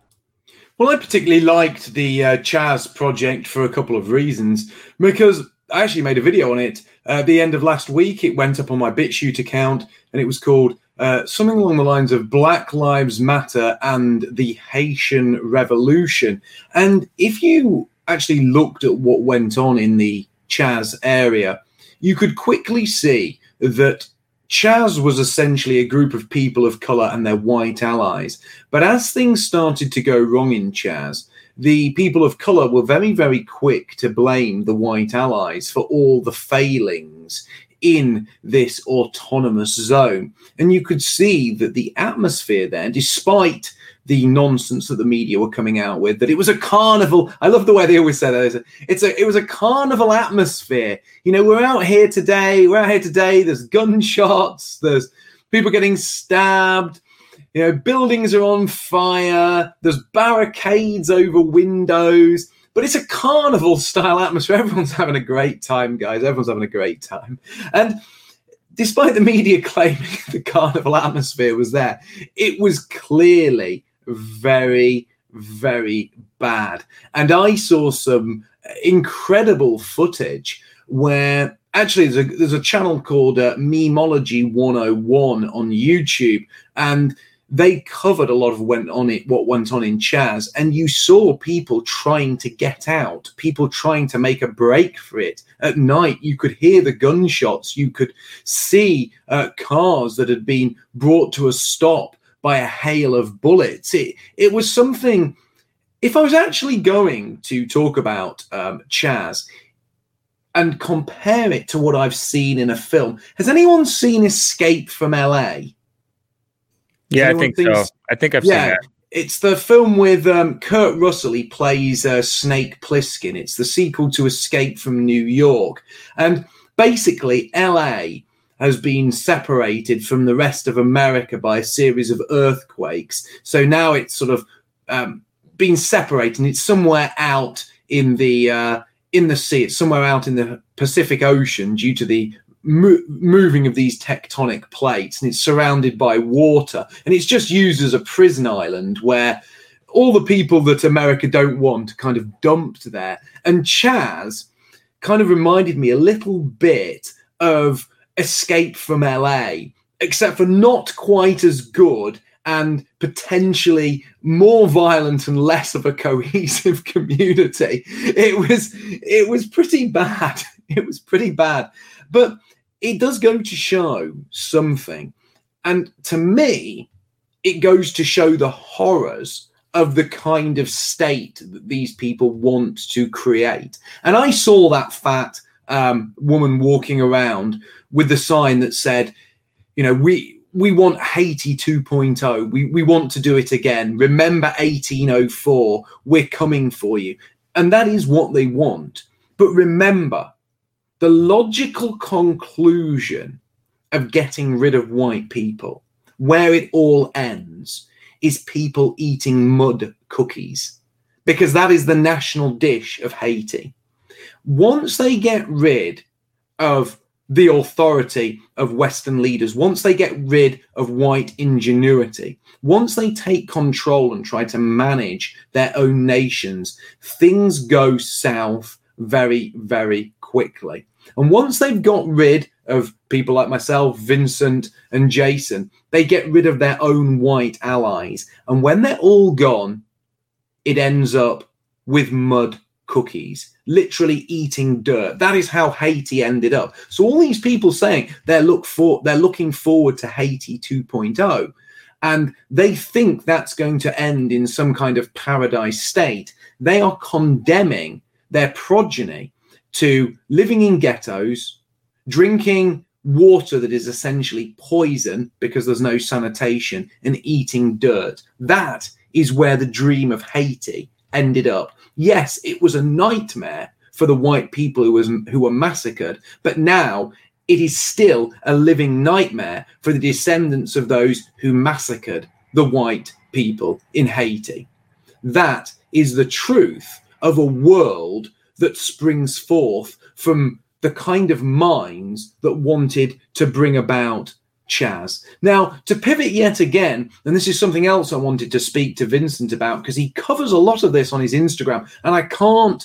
Well, I particularly liked the Chaz project for a couple of reasons, because I actually made a video on it at the end of last week. It went up on my BitChute account, and it was called something along the lines of Black Lives Matter and the Haitian Revolution. And if you actually looked at what went on in the Chaz area, you could quickly see that Chaz was essentially a group of people of color and their white allies. But as things started to go wrong in Chaz, the people of color were very, very quick to blame the white allies for all the failings in this autonomous zone. And you could see that the atmosphere there, despite the nonsense that the media were coming out with, that it was a carnival. I love the way they always say that. It was a carnival atmosphere. You know, we're out here today. There's gunshots. There's people getting stabbed. You know, buildings are on fire. There's barricades over windows. But it's a carnival style atmosphere. Everyone's having a great time, guys. Everyone's having a great time. And despite the media claiming the carnival atmosphere was there, it was clearly very, very bad. And I saw some incredible footage where actually there's a channel called Memology 101 on YouTube, and they covered a lot of what went on in Chaz, and you saw people trying to get out, people trying to make a break for it. At night, you could hear the gunshots. You could see cars that had been brought to a stop by a hail of bullets. It was something. If I was actually going to talk about Chaz and compare it to what I've seen in a film, has anyone seen Escape from LA? Yeah, I think so. I think I've seen that. It's the film with Kurt Russell. He plays Snake Plissken. It's the sequel to Escape from New York. And basically, LA has been separated from the rest of America by a series of earthquakes. So now it's sort of been separated, and it's somewhere out in the sea. It's somewhere out in the Pacific Ocean due to the moving of these tectonic plates, and it's surrounded by water, and it's just used as a prison island where all the people that America don't want are kind of dumped there. And Chaz kind of reminded me a little bit of Escape from LA, except for not quite as good and potentially more violent and less of a cohesive community. It was pretty bad. It was pretty bad. But it does go to show something. And to me, it goes to show the horrors of the kind of state that these people want to create. And I saw that fat woman walking around with the sign that said, you know, we we want Haiti 2.0. We want to do it again. Remember 1804. We're coming for you. And that is what they want. But remember, the logical conclusion of getting rid of white people, where it all ends, is people eating mud cookies, because that is the national dish of Haiti. Once they get rid of the authority of Western leaders, once they get rid of white ingenuity, once they take control and try to manage their own nations, things go south very, very quickly. And once they've got rid of people like myself, Vincent, and Jason, they get rid of their own white allies. And when they're all gone, it ends up with mud cookies, literally eating dirt. That is how Haiti ended up. So all these people saying they're looking forward to Haiti 2.0, and they think that's going to end in some kind of paradise state. They are condemning their progeny to living in ghettos, drinking water that is essentially poison because there's no sanitation, and eating dirt. That is where the dream of Haiti ended up. Yes, it was a nightmare for the white people who were massacred, but now it is still a living nightmare for the descendants of those who massacred the white people in Haiti. That is the truth of a world that springs forth from the kind of minds that wanted to bring about Chaz. Now, to pivot yet again, and this is something else I wanted to speak to Vincent about, because he covers a lot of this on his Instagram, and I can't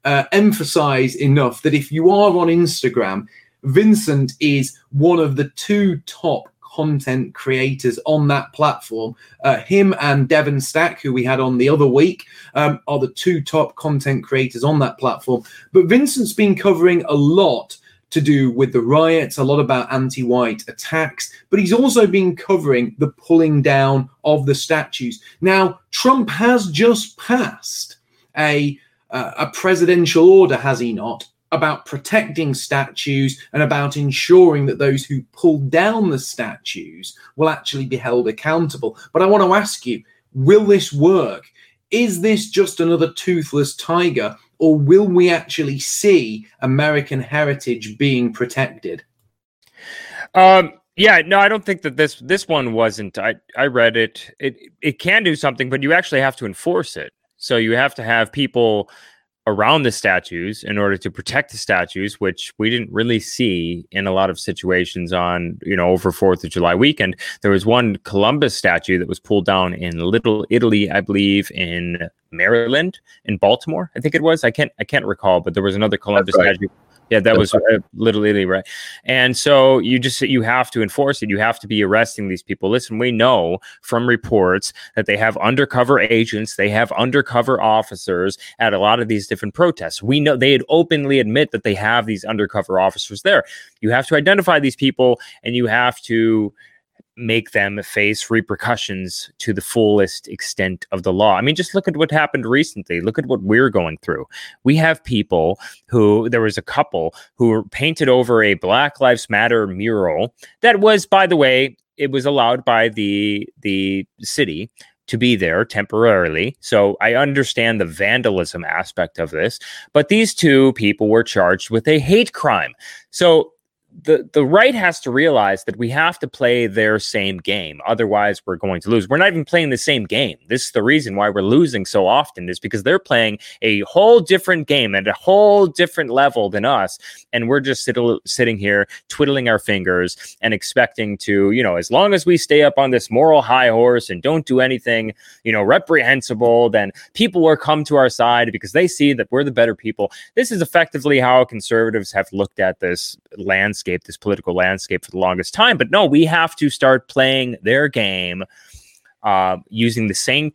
emphasize enough that if you are on Instagram, Vincent is one of the two top content creators on that platform. Him and Devon Stack, who we had on the other week, are the two top content creators on that platform. But Vincent's been covering a lot to do with the riots, a lot about anti-white attacks, but he's also been covering the pulling down of the statues. Now, Trump has just passed a presidential order, has he not, about protecting statues and about ensuring that those who pull down the statues will actually be held accountable. But I want to ask you, will this work? Is this just another toothless tiger, or will we actually see American heritage being protected? Yeah, no, I don't think that this one wasn't. I read it. It can do something, but you actually have to enforce it. So you have to have people around the statues in order to protect the statues, which we didn't really see in a lot of situations on, over 4th of July weekend. There was one Columbus statue that was pulled down in Little Italy, I believe, in Maryland, in Baltimore, I think it was. I can't recall, but there was another Columbus statue. Yeah, that was Little Italy, right? And so you have to enforce it. You have to be arresting these people. Listen, we know from reports that they have undercover agents, they have undercover officers at a lot of these different protests. We know they openly admit that they have these undercover officers there. You have to identify these people, and you have to make them face repercussions to the fullest extent of the law. I mean, just look at what happened recently. Look at what we're going through. We have people there was a couple who were painted over a Black Lives Matter mural that was, by the way, it was allowed by the city to be there temporarily. So I understand the vandalism aspect of this, but these two people were charged with a hate crime. So the right has to realize that we have to play their same game. Otherwise, we're going to lose. We're not even playing the same game. This is the reason why we're losing so often, is because they're playing a whole different game at a whole different level than us. And we're just sitting here twiddling our fingers and expecting to, as long as we stay up on this moral high horse and don't do anything, reprehensible, then people will come to our side because they see that we're the better people. This is effectively how conservatives have looked at this landscape, this political landscape, for the longest time. But no, we have to start playing their game, using the same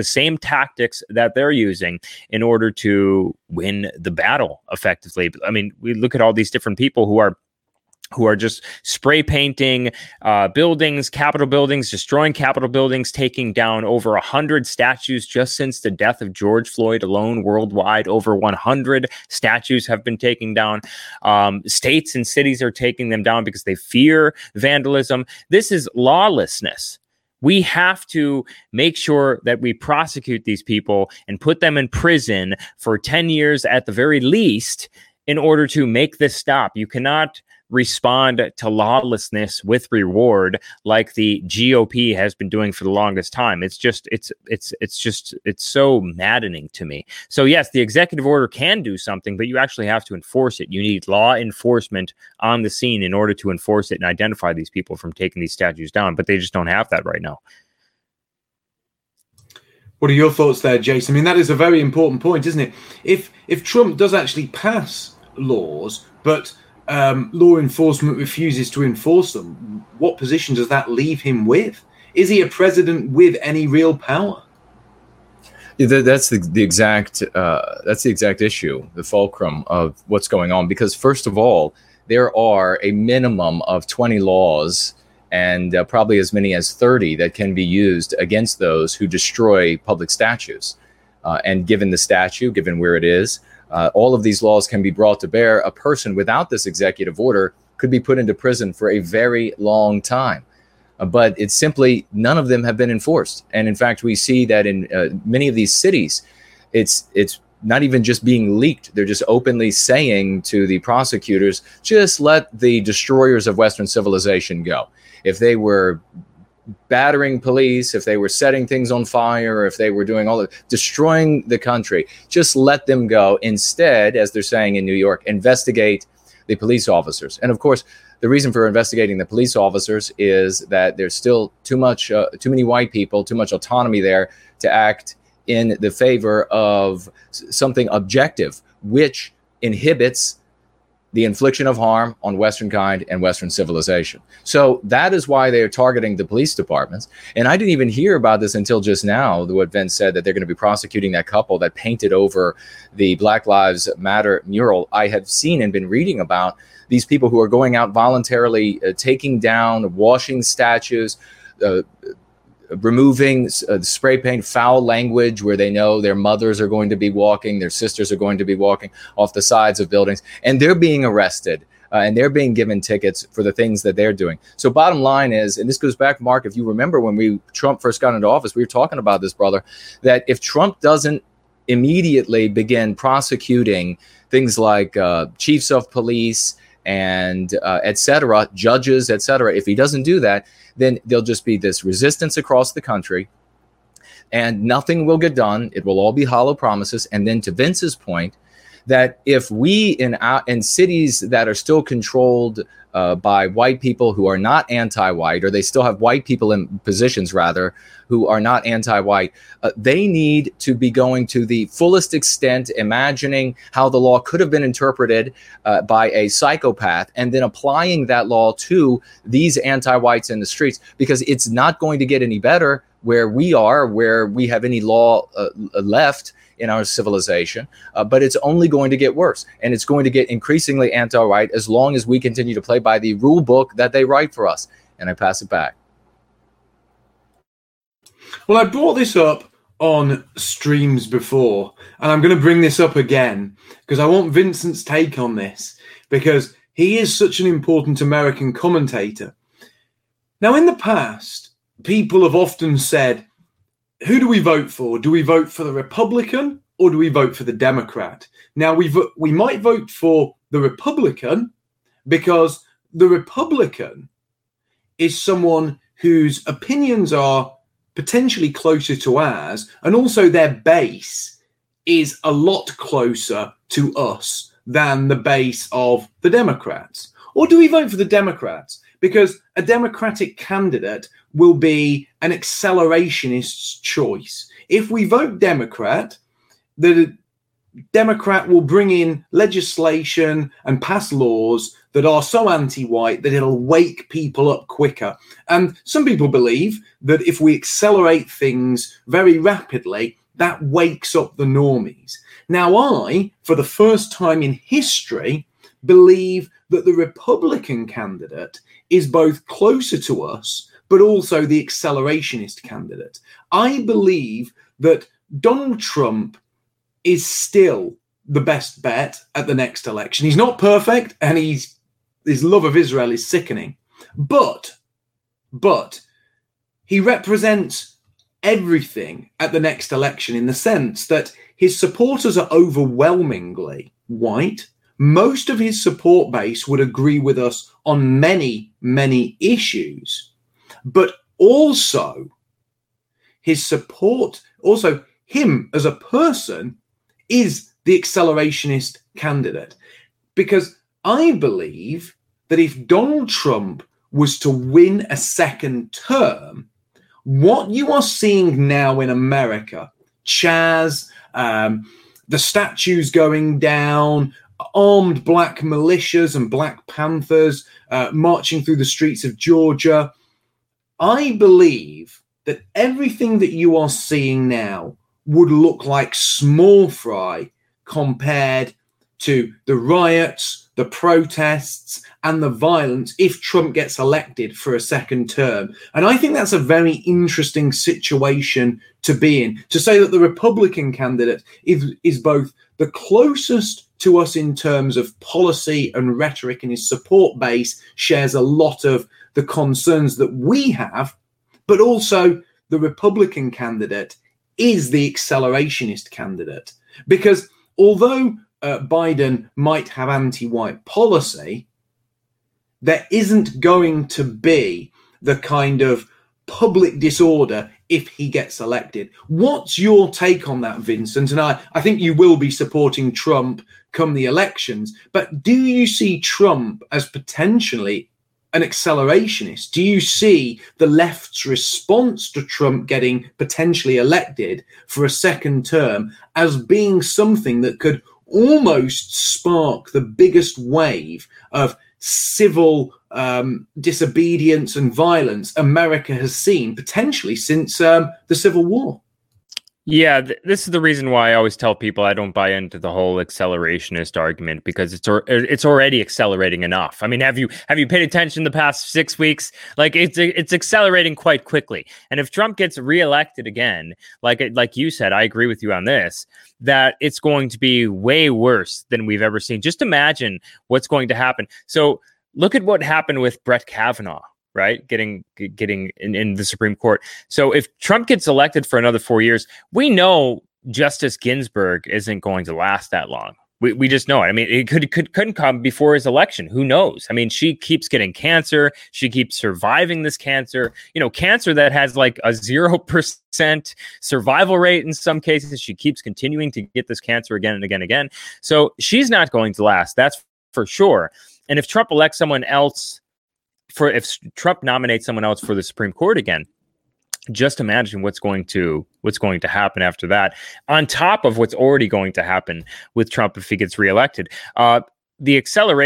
tactics that they're using in order to win the battle effectively. I mean, we look at all these different people who are who are just spray painting buildings, Capitol buildings, destroying Capitol buildings, taking down over 100 statues just since the death of George Floyd alone worldwide. Over 100 statues have been taken down. States and cities are taking them down because they fear vandalism. This is lawlessness. We have to make sure that we prosecute these people and put them in prison for 10 years at the very least in order to make this stop. You cannot respond to lawlessness with reward like the GOP has been doing for the longest time. It's so maddening to me. So yes, the executive order can do something, but you actually have to enforce it. You need law enforcement on the scene in order to enforce it and identify these people from taking these statues down, but they just don't have that right now. What are your thoughts there, Jason? I mean, that is a very important point, isn't it? If Trump does actually pass laws, but law enforcement refuses to enforce them, what position does that leave him with? Is he a president with any real power? Yeah, that's the exact issue, the fulcrum of what's going on. Because first of all, there are a minimum of 20 laws and probably as many as 30 that can be used against those who destroy public statues. And given the statue, given where it is, all of these laws can be brought to bear. A person without this executive order could be put into prison for a very long time. But it's simply none of them have been enforced. And in fact, we see that in many of these cities, it's not even just being leaked. They're just openly saying to the prosecutors, just let the destroyers of Western civilization go. If they were battering police, if they were setting things on fire, if they were doing all destroying the country, just let them go. Instead, as they're saying in New York, investigate the police officers. And of course, the reason for investigating the police officers is that there's still too many white people, too much autonomy there to act in the favor of something objective, which inhibits the infliction of harm on Western kind and Western civilization. So that is why they are targeting the police departments. And I didn't even hear about this until just now, what Vince said, that they're going to be prosecuting that couple that painted over the Black Lives Matter mural. I have seen and been reading about these people who are going out voluntarily, taking down, washing statues, removing spray paint, foul language where they know their mothers are going to be walking, their sisters are going to be walking off the sides of buildings, and they're being arrested and they're being given tickets for the things that they're doing. So bottom line is, and this goes back, Mark, if you remember when Trump first got into office, we were talking about this, brother, that if Trump doesn't immediately begin prosecuting things like chiefs of police and et cetera, judges, et cetera, if he doesn't do that, then there'll just be this resistance across the country and nothing will get done. It will all be hollow promises. And then to Vince's point, that if we in cities that are still controlled by white people who are not anti-white, or they still have white people in positions rather who are not anti-white, they need to be going to the fullest extent, imagining how the law could have been interpreted by a psychopath, and then applying that law to these anti-whites in the streets, because it's not going to get any better where we are, where we have any law left in our civilization, but it's only going to get worse, and it's going to get increasingly anti-white as long as we continue to play by the rule book that they write for us. And I pass it back. Well, I brought this up on streams before, and I'm going to bring this up again because I want Vincent's take on this, because he is such an important American commentator. Now, in the past, people have often said, who do we vote for? Do we vote for the Republican or do we vote for the Democrat? Now, we might vote for the Republican because the Republican is someone whose opinions are potentially closer to ours, and also their base is a lot closer to us than the base of the Democrats. Or do we vote for the Democrats? Because a Democratic candidate will be an accelerationist's choice. If we vote Democrat, the Democrat will bring in legislation and pass laws that are so anti-white that it'll wake people up quicker. And some people believe that if we accelerate things very rapidly, that wakes up the normies. Now, I, for the first time in history, believe that the Republican candidate is both closer to us, but also the accelerationist candidate. I believe that Donald Trump is still the best bet at the next election. He's not perfect, and his love of Israel is sickening. But he represents everything at the next election in the sense that his supporters are overwhelmingly white. Most of his support base would agree with us on many, many issues. But also his support, also him as a person, is the accelerationist candidate. Because I believe that if Donald Trump was to win a second term, what you are seeing now in America, Chaz, the statues going down, armed black militias and Black Panthers marching through the streets of Georgia, I believe that everything that you are seeing now would look like small fry compared to the riots, the protests, and the violence if Trump gets elected for a second term. And I think that's a very interesting situation to be in, to say that the Republican candidate is both the closest to us in terms of policy and rhetoric, and his support base shares a lot of the concerns that we have, but also the Republican candidate is the accelerationist candidate. Because although Biden might have anti-white policy, there isn't going to be the kind of public disorder if he gets elected. What's your take on that, Vincent? And I think you will be supporting Trump come the elections, but do you see Trump as potentially an accelerationist? Do you see the left's response to Trump getting potentially elected for a second term as being something that could almost spark the biggest wave of civil disobedience and violence America has seen potentially since the Civil War? Yeah, this is the reason why I always tell people I don't buy into the whole accelerationist argument, because it's already accelerating enough. I mean, have you paid attention the past 6 weeks? Like it's accelerating quite quickly. And if Trump gets reelected again, like you said, I agree with you on this, that it's going to be way worse than we've ever seen. Just imagine what's going to happen. So look at what happened with Brett Kavanaugh, right? Getting in the Supreme Court. So if Trump gets elected for another 4 years, we know Justice Ginsburg isn't going to last that long. We just know it. I mean, it couldn't come before his election. Who knows? I mean, she keeps getting cancer. She keeps surviving this cancer. You know, cancer that has like a 0% survival rate in some cases. She keeps continuing to get this cancer again and again and again. So she's not going to last. That's for sure. And if Trump elects someone else, if Trump nominates someone else for the Supreme Court again, just imagine what's going to happen after that, on top of what's already going to happen with Trump if he gets reelected. The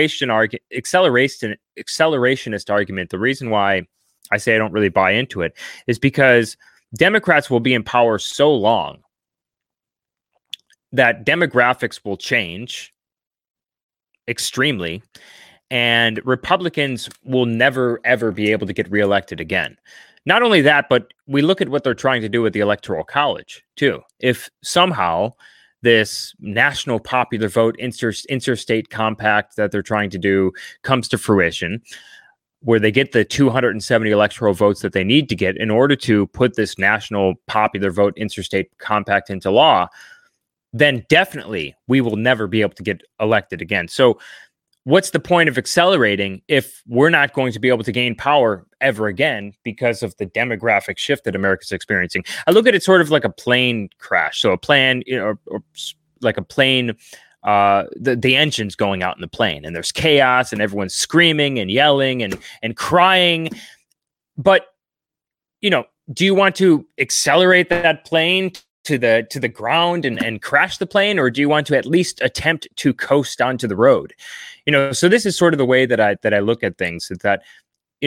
accelerationist argument, the reason why I say I don't really buy into it is because Democrats will be in power so long that demographics will change extremely, and Republicans will never, ever be able to get reelected again. Not only that, but we look at what they're trying to do with the Electoral College, too. If somehow this national popular vote interstate compact that they're trying to do comes to fruition, where they get the 270 electoral votes that they need to get in order to put this national popular vote interstate compact into law, then definitely we will never be able to get elected again. So what's the point of accelerating if we're not going to be able to gain power ever again because of the demographic shift that America's experiencing? I look at it sort of like a plane crash. So a plane, or like a plane, the engine's going out in the plane, and there's chaos, and everyone's screaming and yelling and crying. But, do you want to accelerate that plane to the ground and crash the plane, or do you want to at least attempt to coast onto the road? So this is sort of the way that I look at things, is that,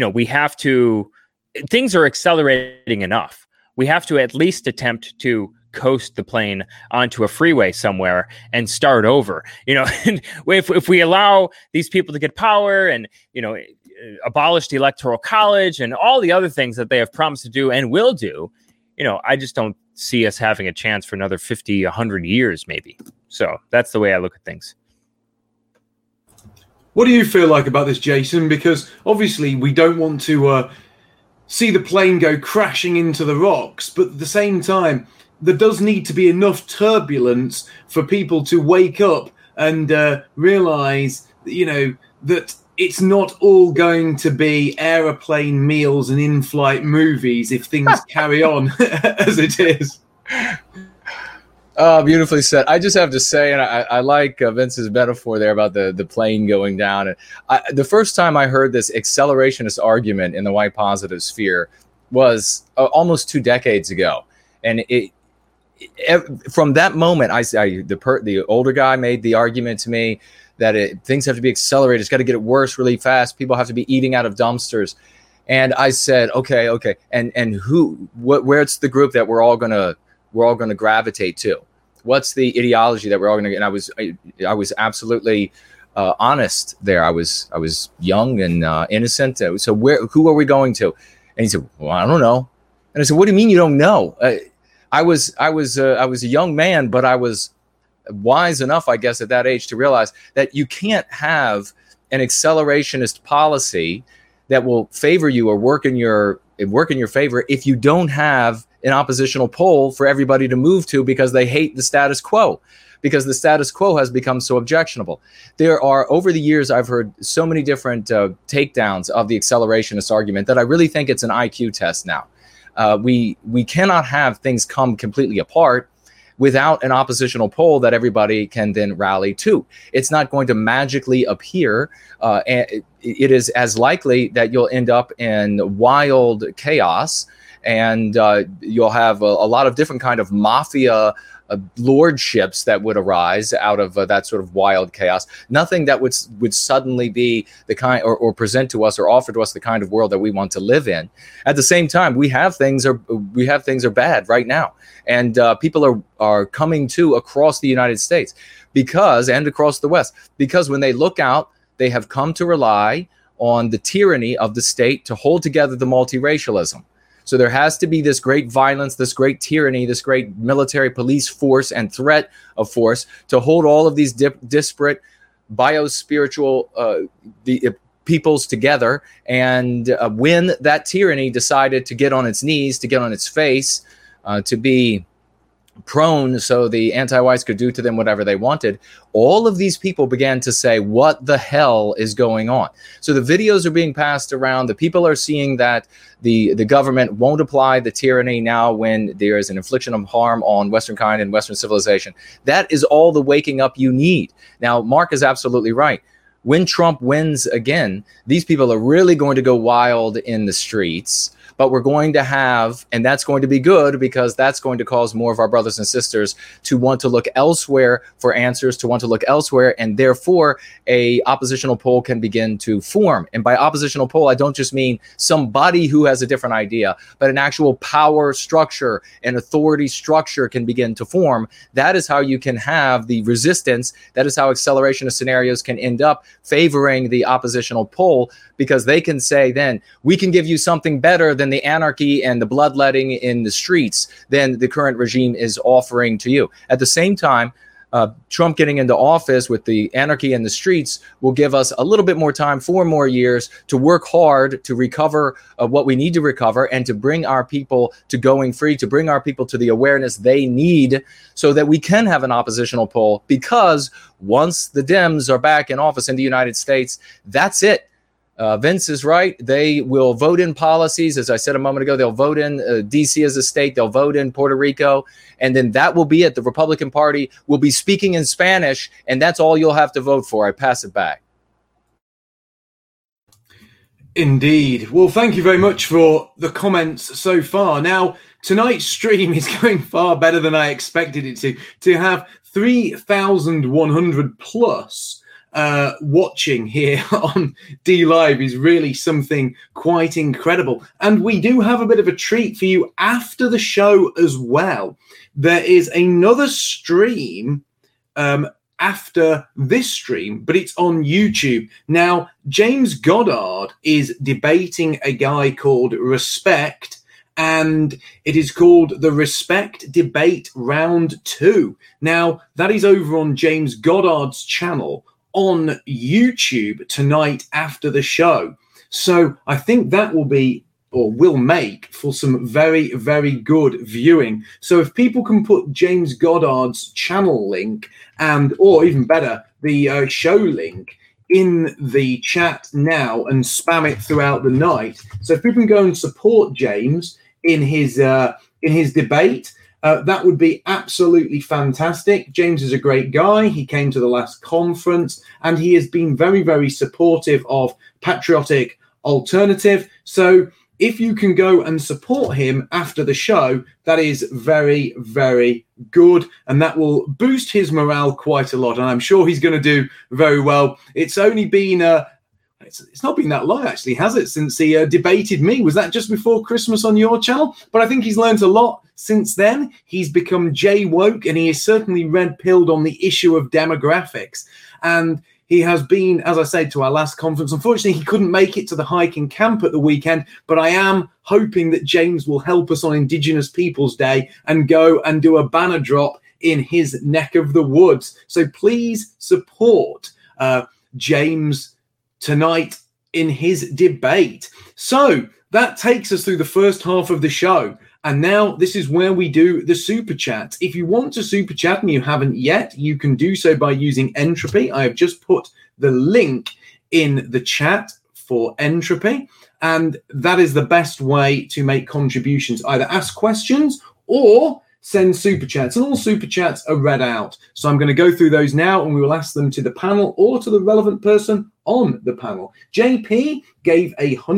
things are accelerating enough. We have to at least attempt to coast the plane onto a freeway somewhere and start over. And if we allow these people to get power and, abolish the Electoral College and all the other things that they have promised to do and will do, I just don't see us having a chance for another 50, 100 years, maybe. So that's the way I look at things. What do you feel like about this, Jason? Because obviously we don't want to see the plane go crashing into the rocks, but at the same time, there does need to be enough turbulence for people to wake up and realise, that it's not all going to be aeroplane meals and in-flight movies if things carry on as it is. Oh, beautifully said. I just have to say, and I like Vince's metaphor there about the plane going down. And the first time I heard this accelerationist argument in the white positive sphere was almost 2 decades ago. And from that moment, the older guy made the argument to me that things have to be accelerated. It's got to get worse really fast. People have to be eating out of dumpsters. And I said, okay. And where's the group that we're all going to gravitate to? What's the ideology that we're all going to? And I was absolutely honest there. I was young and innocent. So who are we going to? And he said, well, I don't know. And I said, what do you mean you don't know? I was a young man, but I was wise enough, I guess, at that age to realize that you can't have an accelerationist policy that will favor you or work in your favor if you don't have an oppositional pole for everybody to move to because they hate the status quo, because the status quo has become so objectionable. There are, over the years, I've heard so many different takedowns of the accelerationist argument that I really think it's an IQ test now. We cannot have things come completely apart without an oppositional pole that everybody can then rally to. It's not going to magically appear. And it is as likely that you'll end up in wild chaos, and you'll have a lot of different kind of mafia lordships that would arise out of that sort of wild chaos. Nothing that would suddenly be the kind or present to us or offer to us the kind of world that we want to live in. At the same time, we have things are bad right now, and people are coming to across the United States and across the West, because when they look out, they have come to rely on the tyranny of the state to hold together the multiracialism. So there has to be this great violence, this great tyranny, this great military police force and threat of force to hold all of these disparate biospiritual peoples together. And when that tyranny decided to get on its knees, to get on its face, to be prone so the anti-whites could do to them whatever they wanted, all of these people began to say, what the hell is going on? So the videos are being passed around. The people are seeing that the government won't apply the tyranny now when there is an infliction of harm on Western kind and Western civilization. That is all the waking up you need. Now, Mark is absolutely right. When Trump wins again, these people are really going to go wild in the streets. But we're going to have, and that's going to be good, because that's going to cause more of our brothers and sisters to want to look elsewhere for answers, to want to look elsewhere, and therefore a oppositional pole can begin to form. And by oppositional pole, I don't just mean somebody who has a different idea, but an actual power structure and authority structure can begin to form. That is how you can have the resistance. That is how accelerationist scenarios can end up favoring the oppositional pole, because they can say then, we can give you something better than the anarchy and the bloodletting in the streets than the current regime is offering to you. At the same time, Trump getting into office with the anarchy in the streets will give us a little bit more time, 4 more years, to work hard to recover what we need to recover, and to bring our people to going free, to bring our people to the awareness they need, so that we can have an oppositional pole. Because once the Dems are back in office in the United States, that's it. Vince is right. They will vote in policies. As I said a moment ago, they'll vote in D.C. as a state. They'll vote in Puerto Rico. And then that will be it. The Republican Party will be speaking in Spanish, and that's all you'll have to vote for. I pass it back. Indeed. Well, thank you very much for the comments so far. Now, tonight's stream is going far better than I expected it to have 3,100 plus watching here on D Live is really something quite incredible. And we do have a bit of a treat for you after the show as well. there is another stream after this stream, but it's on YouTube. Now, James Goddard is debating a guy called Respect, and it is called the Respect Debate Round 2. Now, that is over on James Goddard's channel on YouTube tonight after the show. So I think that will be, or will make, for some very, very good viewing. So if people can put James Goddard's channel link and, or even better, the show link in the chat now and spam it throughout the night. So if people can go and support James in his debate, that would be absolutely fantastic. James is a great guy. He came to the last conference and he has been very, very supportive of Patriotic Alternative. So if you can go and support him after the show, that is very, very good. And that will boost his morale quite a lot. And I'm sure he's going to do very well. It's only been, it's not been that long, actually, has it, since he debated me? Was that just before Christmas on your channel? But I think he's learned a lot since then. He's become J-woke, and he is certainly red-pilled on the issue of demographics. And he has been, as I said, to our last conference. Unfortunately, he couldn't make it to the hiking camp at the weekend, but I am hoping that James will help us on Indigenous Peoples Day and go and do a banner drop in his neck of the woods. So please support James tonight in his debate. So that takes us through the first half of the show. And now this is where we do the super chat. If you want to super chat and you haven't yet, you can do so by using Entropy. I have just put the link in the chat for Entropy. And that is the best way to make contributions. Either ask questions or send super chats. And all super chats are read out. So I'm going to go through those now and we will ask them to the panel or to the relevant person on the panel. JP gave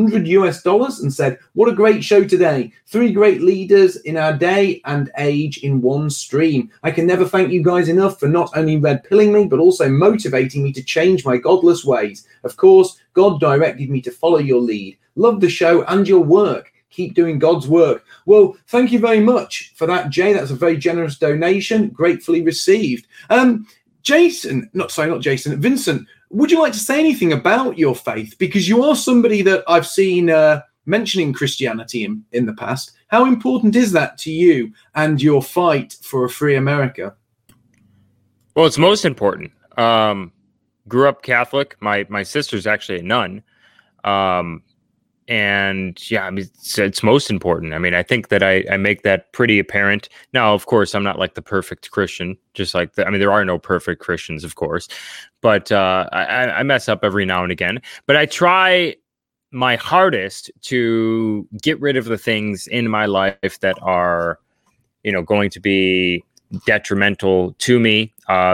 $100 and said, "What a great show today. 3 great leaders in our day and age in one stream. I can never thank you guys enough for not only red-pilling me, but also motivating me to change my godless ways. Of course, God directed me to follow your lead. Love the show and your work. Keep doing God's work." Well, thank you very much for that, Jay. That's a very generous donation. Gratefully received. Vincent, would you like to say anything about your faith? Because you are somebody that I've seen mentioning Christianity in the past. How important is that to you and your fight for a free America? Well, it's most important. Grew up Catholic. My sister's actually a nun. And yeah, I mean, it's most important. I mean, I think that I make that pretty apparent. Now, of course, I'm not like the perfect Christian, just like I mean, there are no perfect Christians, of course, but I mess up every now and again. But I try my hardest to get rid of the things in my life that are, going to be detrimental to me.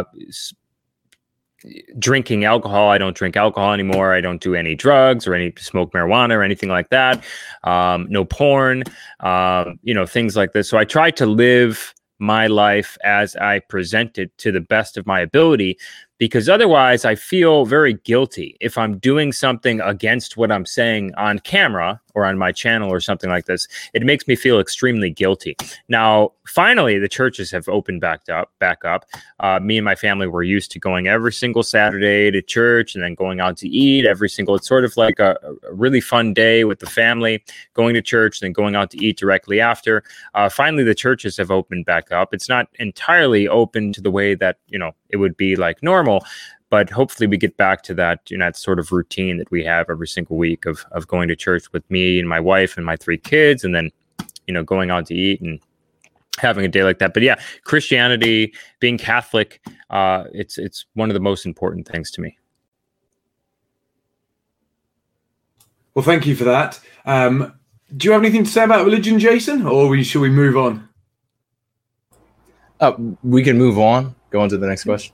Drinking alcohol. I don't drink alcohol anymore. I don't do any drugs or smoke marijuana or anything like that. No porn, things like this. So I try to live my life as I present it to the best of my ability, because otherwise I feel very guilty if I'm doing something against what I'm saying on camera or on my channel or something like this. It makes me feel extremely guilty. Now, finally, the churches have opened back up. Me and my family were used to going every single Saturday to church and then going out to eat it's sort of like a really fun day with the family, going to church and then going out to eat directly after. Finally, the churches have opened back up. It's not entirely open to the way that, it would be like normal, but hopefully we get back to that, that sort of routine that we have every single week of going to church with me and my wife and my 3 kids, and then, going out to eat and having a day like that. But yeah, Christianity, being Catholic, it's one of the most important things to me. Well, thank you for that. Do you have anything to say about religion, Jason, or should we move on? We can move on. Go on to the next question.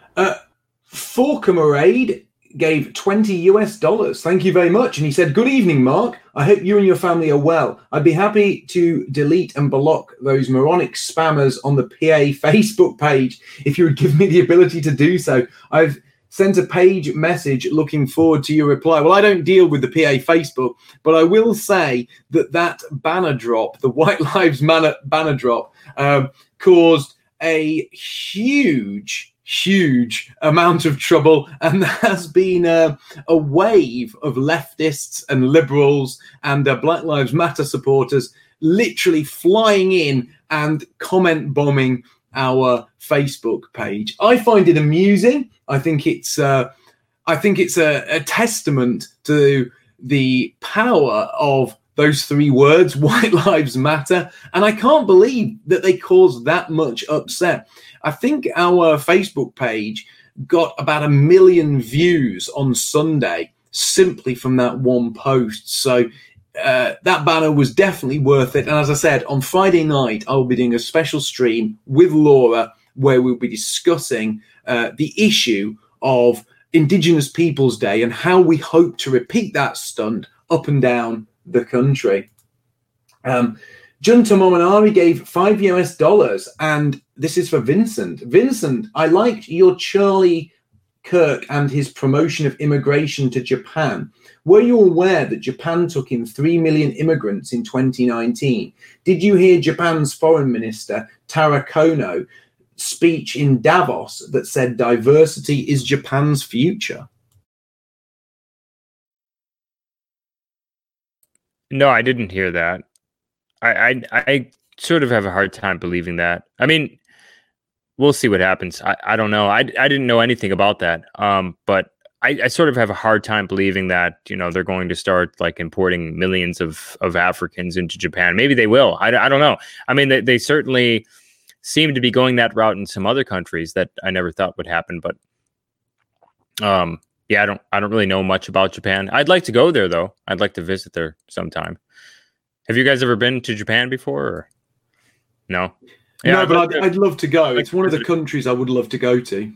Forkamarade gave $20. Thank you very much. And he said, "Good evening, Mark. I hope you and your family are well. I'd be happy to delete and block those moronic spammers on the PA Facebook page if you would give me the ability to do so. I've sent a page message looking forward to your reply. Well, I don't deal with the PA Facebook, but I will say that banner drop, the White Lives Matter banner drop, caused a huge amount of trouble, and there has been a wave of leftists and liberals and Black Lives Matter supporters literally flying in and comment bombing our Facebook page. I find it amusing. I think it's a testament to the power of those three words, White Lives Matter, and I can't believe that they caused that much upset. I think our Facebook page got about 1 million views on Sunday simply from that one post. So that banner was definitely worth it. And as I said, on Friday night, I will be doing a special stream with Laura where we'll be discussing the issue of Indigenous Peoples Day and how we hope to repeat that stunt up and down the country. Junta Mominari gave $5 and this is for Vincent. Vincent, I liked your Charlie Kirk and his promotion of immigration to Japan. Were you aware that Japan took in 3 million immigrants in 2019? Did you hear Japan's foreign minister, Taro Kono, speech in Davos that said diversity is Japan's future? No, I didn't hear that. I sort of have a hard time believing that. I mean, we'll see what happens. I don't know. I didn't know anything about that. But I sort of have a hard time believing that, they're going to start like importing millions of Africans into Japan. Maybe they will. I don't know. I mean, they certainly seem to be going that route in some other countries that I never thought would happen. But yeah, I don't really know much about Japan. I'd like to go there though. I'd like to visit there sometime. Have you guys ever been to Japan before? Or? No. Yeah, no, but I'd love to go. It's one of the countries I would love to go to.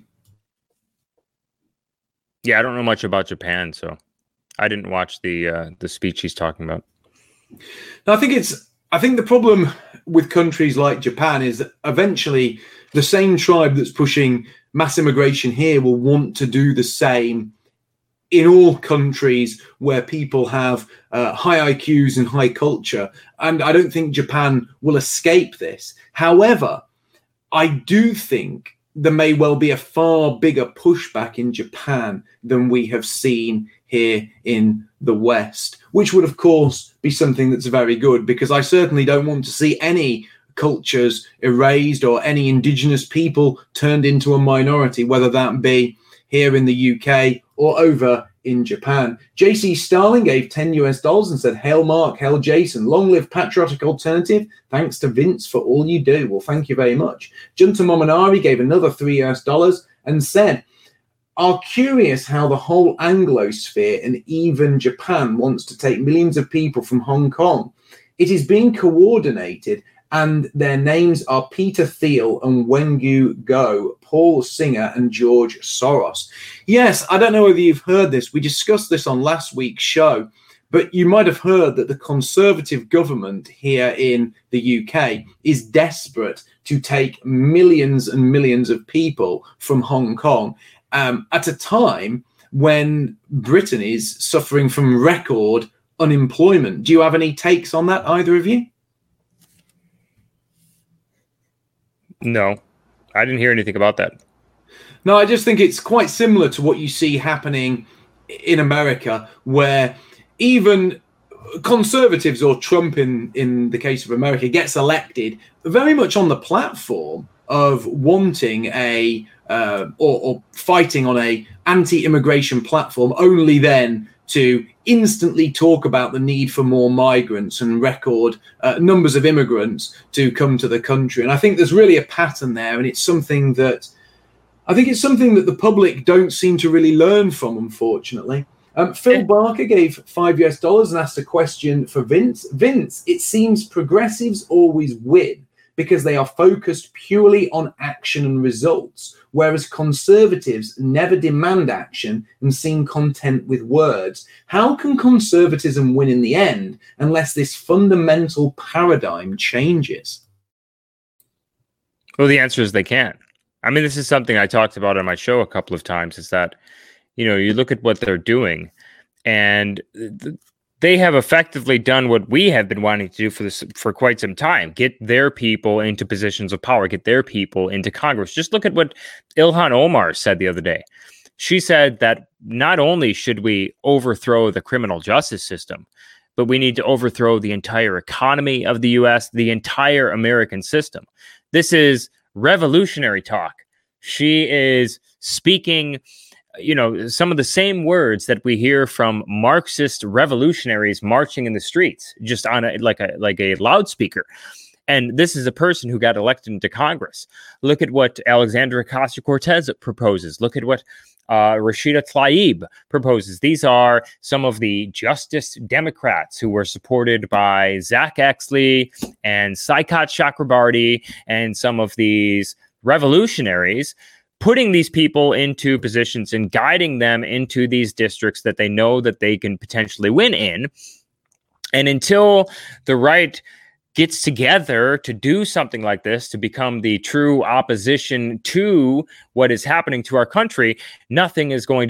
Yeah, I don't know much about Japan, so I didn't watch the speech he's talking about. No, I think the problem with countries like Japan is that eventually the same tribe that's pushing mass immigration here will want to do the same in all countries where people have high IQs and high culture. And I don't think Japan will escape this. However, I do think there may well be a far bigger pushback in Japan than we have seen here in the West, which would, of course, be something that's very good, because I certainly don't want to see any cultures erased or any indigenous people turned into a minority, whether that be here in the UK or over in Japan. JC Starling gave $10 and said, "Hail Mark, hail Jason, long live Patriotic Alternative. Thanks to Vince for all you do." Well, thank you very much. Junta Mominari gave another $3 and said, "Are curious how the whole Anglosphere and even Japan wants to take millions of people from Hong Kong. It is being coordinated, and their names are Peter Thiel and Wengu Go, Paul Singer and George Soros." Yes, I don't know whether you've heard this. We discussed this on last week's show, but you might have heard that the Conservative government here in the UK is desperate to take millions and millions of people from Hong Kong at a time when Britain is suffering from record unemployment. Do you have any takes on that, either of you? No, I didn't hear anything about that. No, I just think it's quite similar to what you see happening in America, where even conservatives, or Trump in the case of America, gets elected very much on the platform of wanting a or fighting on a anti-immigration platform, only then to instantly talk about the need for more migrants and record numbers of immigrants to come to the country. And I think there's really a pattern there, and it's something that the public don't seem to really learn from, unfortunately. Phil Barker gave $5 and asked a question for Vince. Vince, it seems progressives always win because they are focused purely on action and results, whereas conservatives never demand action and seem content with words. How can conservatism win in the end unless this fundamental paradigm changes? Well, the answer is they can't. I mean, this is something I talked about on my show a couple of times, is that, you look at what they're doing, and they have effectively done what we have been wanting to do for quite some time: get their people into positions of power, get their people into Congress. Just look at what Ilhan Omar said the other day. She said that not only should we overthrow the criminal justice system, but we need to overthrow the entire economy of the U.S., the entire American system. This is revolutionary talk. She is speaking, some of the same words that we hear from Marxist revolutionaries marching in the streets, just on a loudspeaker. And this is a person who got elected into Congress. Look at what Alexandria Ocasio-Cortez proposes. Look at what Rashida Tlaib proposes. These are some of the Justice Democrats who were supported by Zach Exley and Saikat Chakrabarty and some of these revolutionaries, putting these people into positions and guiding them into these districts that they know that they can potentially win in. And until the right gets together to do something like this, to become the true opposition to what is happening to our country, nothing is going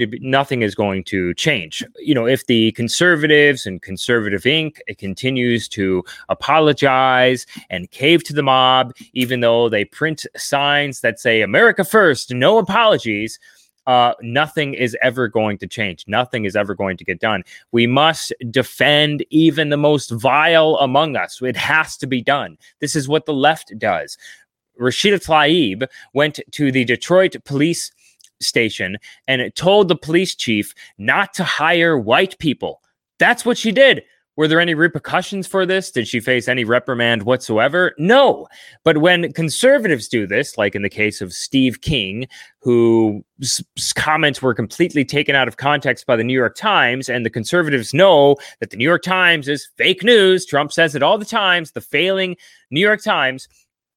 to change. If the conservatives and Conservative Inc. continues to apologize and cave to the mob, even though they print signs that say America first, no apologies, nothing is ever going to change. Nothing is ever going to get done. We must defend even the most vile among us. It has to be done. This is what the left does. Rashida Tlaib went to the Detroit police station and it told the police chief not to hire white people. That's what she did. Were there any repercussions for this? Did she face any reprimand whatsoever? No. But when conservatives do this, like in the case of Steve King, whose comments were completely taken out of context by the New York Times, and the conservatives know that the New York Times is fake news. Trump says it all the time. The failing New York Times.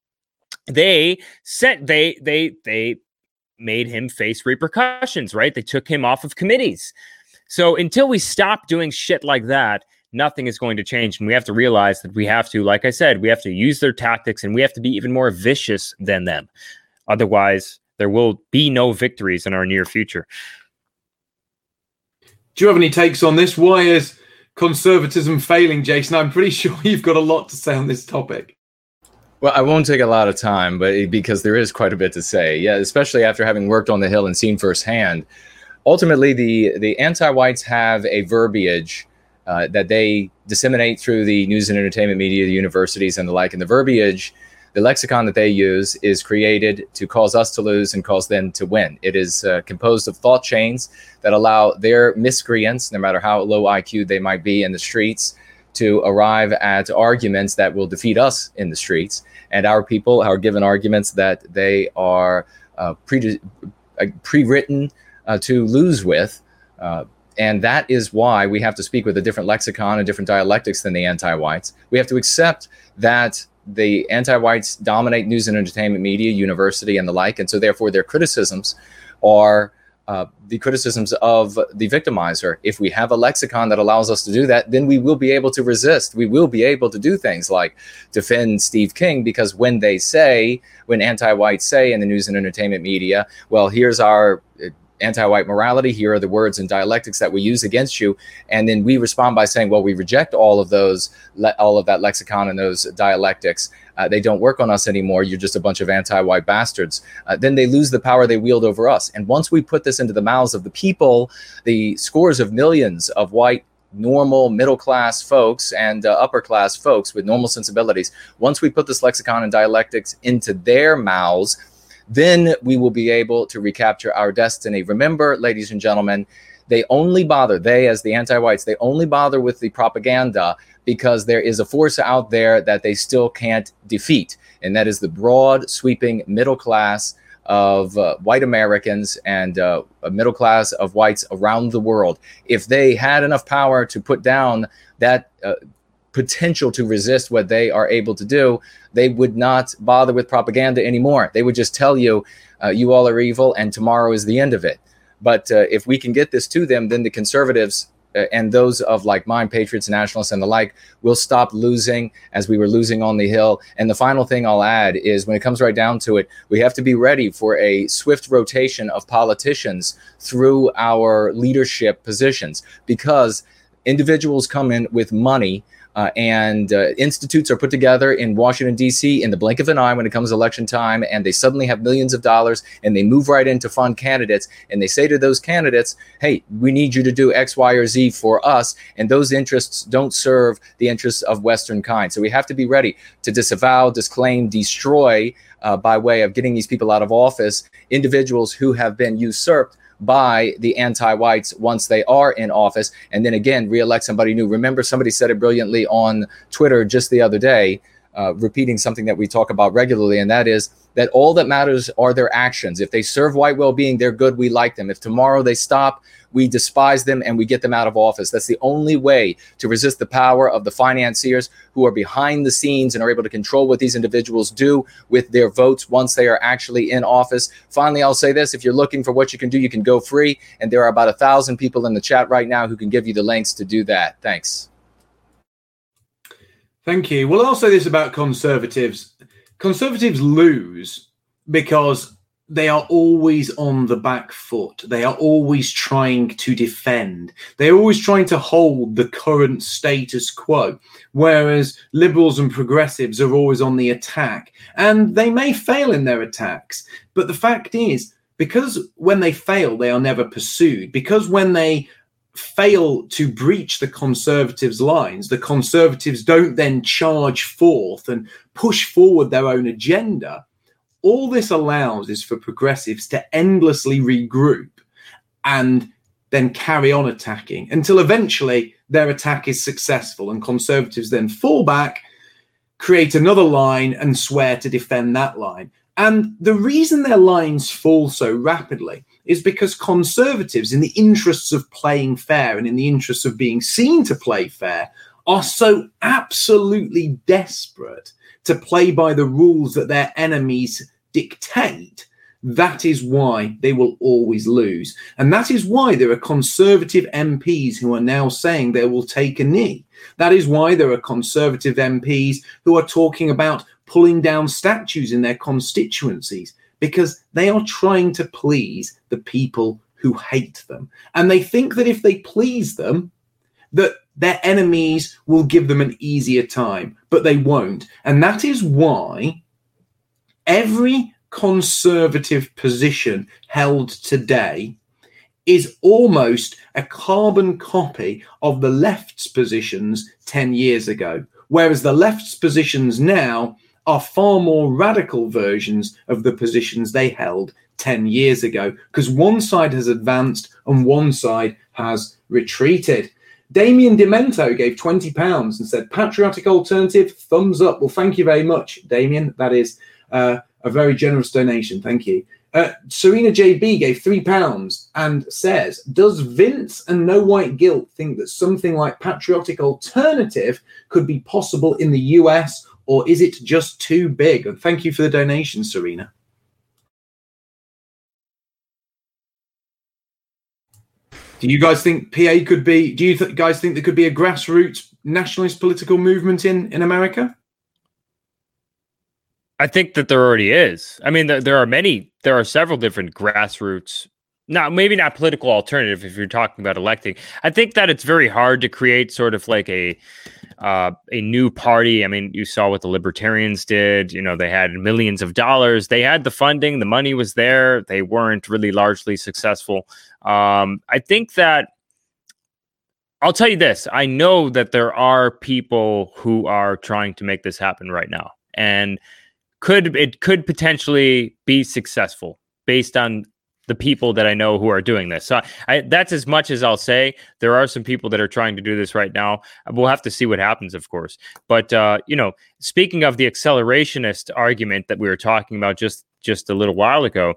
They made him face repercussions, right? They took him off of committees. So until we stop doing shit like that, nothing is going to change. And we have to realize that we have to, like I said, we have to use their tactics, and we have to be even more vicious than them. Otherwise, there will be no victories in our near future. Do you have any takes on this? Why is conservatism failing, Jason? I'm pretty sure you've got a lot to say on this topic. Well, I won't take a lot of time, but because there is quite a bit to say. Yeah, especially after having worked on the Hill and seen firsthand. Ultimately, the anti-whites have a verbiage that they disseminate through the news and entertainment media, the universities and the like. And the verbiage, the lexicon that they use, is created to cause us to lose and cause them to win. It is composed of thought chains that allow their miscreants, no matter how low IQ they might be in the streets, to arrive at arguments that will defeat us in the streets. And our people are given arguments that they are pre-written to lose with. And that is why we have to speak with a different lexicon and different dialectics than the anti-whites. We have to accept that the anti-whites dominate news and entertainment media, university, and the like. And so therefore their criticisms are the criticisms of the victimizer. If we have a lexicon that allows us to do that, then we will be able to resist. We will be able to do things like defend Steve King, because when anti-whites say in the news and entertainment media, well, here's our anti-white morality, here are the words and dialectics that we use against you, and then we respond by saying, well, we reject all of that lexicon and those dialectics. They don't work on us anymore. You're just a bunch of anti-white bastards. Then they lose the power they wield over us. And once we put this into the mouths of the people, the scores of millions of white, normal, middle-class folks and upper-class folks with normal sensibilities, once we put this lexicon and dialectics into their mouths, then we will be able to recapture our destiny. Remember, ladies and gentlemen, they as the anti-whites, they only bother with the propaganda because there is a force out there that they still can't defeat. And that is the broad, sweeping middle class of white Americans and a middle class of whites around the world. If they had enough power to put down that potential to resist what they are able to do, they would not bother with propaganda anymore. They would just tell you, you all are evil and tomorrow is the end of it. But if we can get this to them, then the conservatives and those of like-minded patriots, nationalists, and the like will stop losing as we were losing on the Hill. And the final thing I'll add is when it comes right down to it, we have to be ready for a swift rotation of politicians through our leadership positions, because individuals come in with money and institutes are put together in Washington, D.C. in the blink of an eye when it comes to election time, and they suddenly have millions of dollars, and they move right in to fund candidates, and they say to those candidates, hey, we need you to do X, Y, or Z for us, and those interests don't serve the interests of Western kind. So we have to be ready to disavow, disclaim, destroy, by way of getting these people out of office, individuals who have been usurped by the anti-whites once they are in office, and then again re-elect somebody new. Remember, somebody said it brilliantly on Twitter just the other day, repeating something that we talk about regularly, and that is that all that matters are their actions. If they serve white well-being, they're good, we like them. If tomorrow they stop, we despise them and we get them out of office. That's the only way to resist the power of the financiers who are behind the scenes and are able to control what these individuals do with their votes once they are actually in office. Finally, I'll say this: if you're looking for what you can do, you can go free. And there are about 1,000 people in the chat right now who can give you the links to do that. Thanks. Thank you. Well, I'll say this about conservatives. Conservatives lose because they are always on the back foot. They are always trying to defend. They're always trying to hold the current status quo, whereas liberals and progressives are always on the attack. And they may fail in their attacks. But the fact is, because when they fail, they are never pursued. Because when they fail to breach the conservatives' lines, the conservatives don't then charge forth and push forward their own agenda. All this allows is for progressives to endlessly regroup and then carry on attacking until eventually their attack is successful, and conservatives then fall back, create another line and swear to defend that line. And the reason their lines fall so rapidly is because conservatives, in the interests of playing fair and in the interests of being seen to play fair, are so absolutely desperate to play by the rules that their enemies dictate. That is why they will always lose. And that is why there are conservative MPs who are now saying they will take a knee. That is why there are conservative MPs who are talking about pulling down statues in their constituencies, because they are trying to please the people who hate them. And they think that if they please them, that their enemies will give them an easier time, but they won't. And that is why every conservative position held today is almost a carbon copy of the left's positions 10 years ago, whereas the left's positions now are far more radical versions of the positions they held 10 years ago, because one side has advanced and one side has retreated. Damien Demento gave £20 and said, patriotic alternative, thumbs up. Well, thank you very much, Damien. That is a very generous donation. Thank you. Serena JB gave £3 and says, does Vince and No White Guilt think that something like patriotic alternative could be possible in the US, or is it just too big? And thank you for the donation, Serena. Do you guys think PA could be, do you guys think there could be a grassroots nationalist political movement in America? I think that there already is. I mean, there are several different grassroots, maybe not political alternative if you're talking about electing. I think that it's very hard to create sort of like a new party. I mean, you saw what the Libertarians did. You know, they had millions of dollars. They had the funding. The money was there. They weren't really largely successful. I think that I'll tell you this. I know that there are people who are trying to make this happen right now, and it could potentially be successful based on the people that I know who are doing this. So that's as much as I'll say. There are some people that are trying to do this right now. We'll have to see what happens, of course. But, speaking of the accelerationist argument that we were talking about just a little while ago,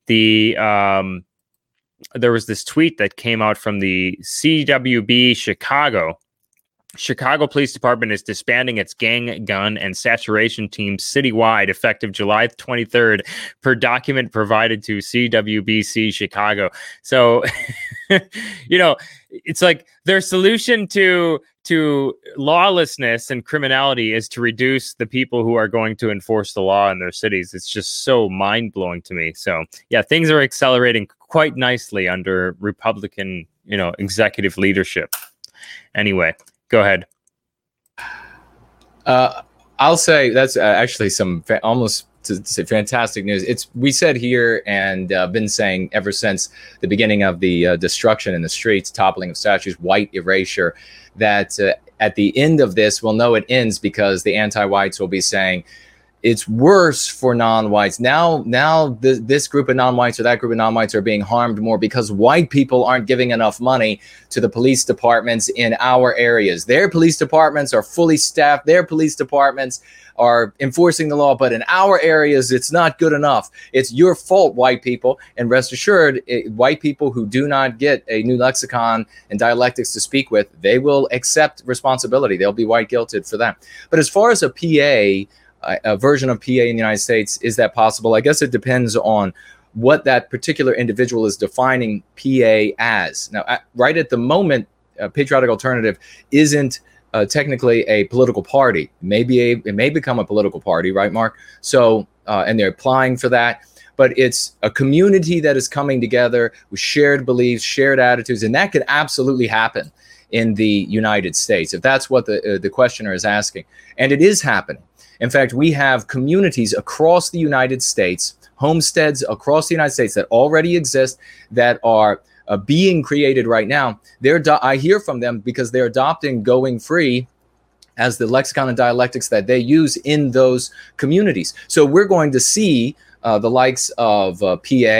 there was this tweet that came out from the CWB Chicago. Chicago Police Department is disbanding its gang, gun, and saturation teams citywide effective July 23rd per document provided to CWBC Chicago. So you know, it's like their solution to lawlessness and criminality is to reduce the people who are going to enforce the law in their cities. It's just so mind-blowing to me. So yeah, things are accelerating quite nicely under Republican, executive leadership. Anyway, go ahead. I'll say that's actually some almost to say fantastic news. We said here and been saying ever since the beginning of the destruction in the streets, toppling of statues, white erasure, that at the end of this, we'll know it ends because the anti-whites will be saying it's worse for non-whites. Now this group of non-whites or that group of non-whites are being harmed more because white people aren't giving enough money to the police departments in our areas. Their police departments are fully staffed. Their police departments are enforcing the law, but in our areas, it's not good enough. It's your fault, white people. And rest assured, white people who do not get a new lexicon and dialectics to speak with, they will accept responsibility. They'll be white guilted for that. But as far as a version of PA in the United States, is that possible? I guess it depends on what that particular individual is defining PA as. Now, right at the moment, Patriotic Alternative isn't technically a political party. It may become a political party, right, Mark? So, and they're applying for that. But it's a community that is coming together with shared beliefs, shared attitudes, and that could absolutely happen in the United States, if that's what the questioner is asking. And it is happening. In fact, we have communities across the United States, homesteads across the United States that already exist, that are being created right now. I hear from them because they're adopting Going Free as the lexicon and dialectics that they use in those communities. So we're going to see the likes of PA.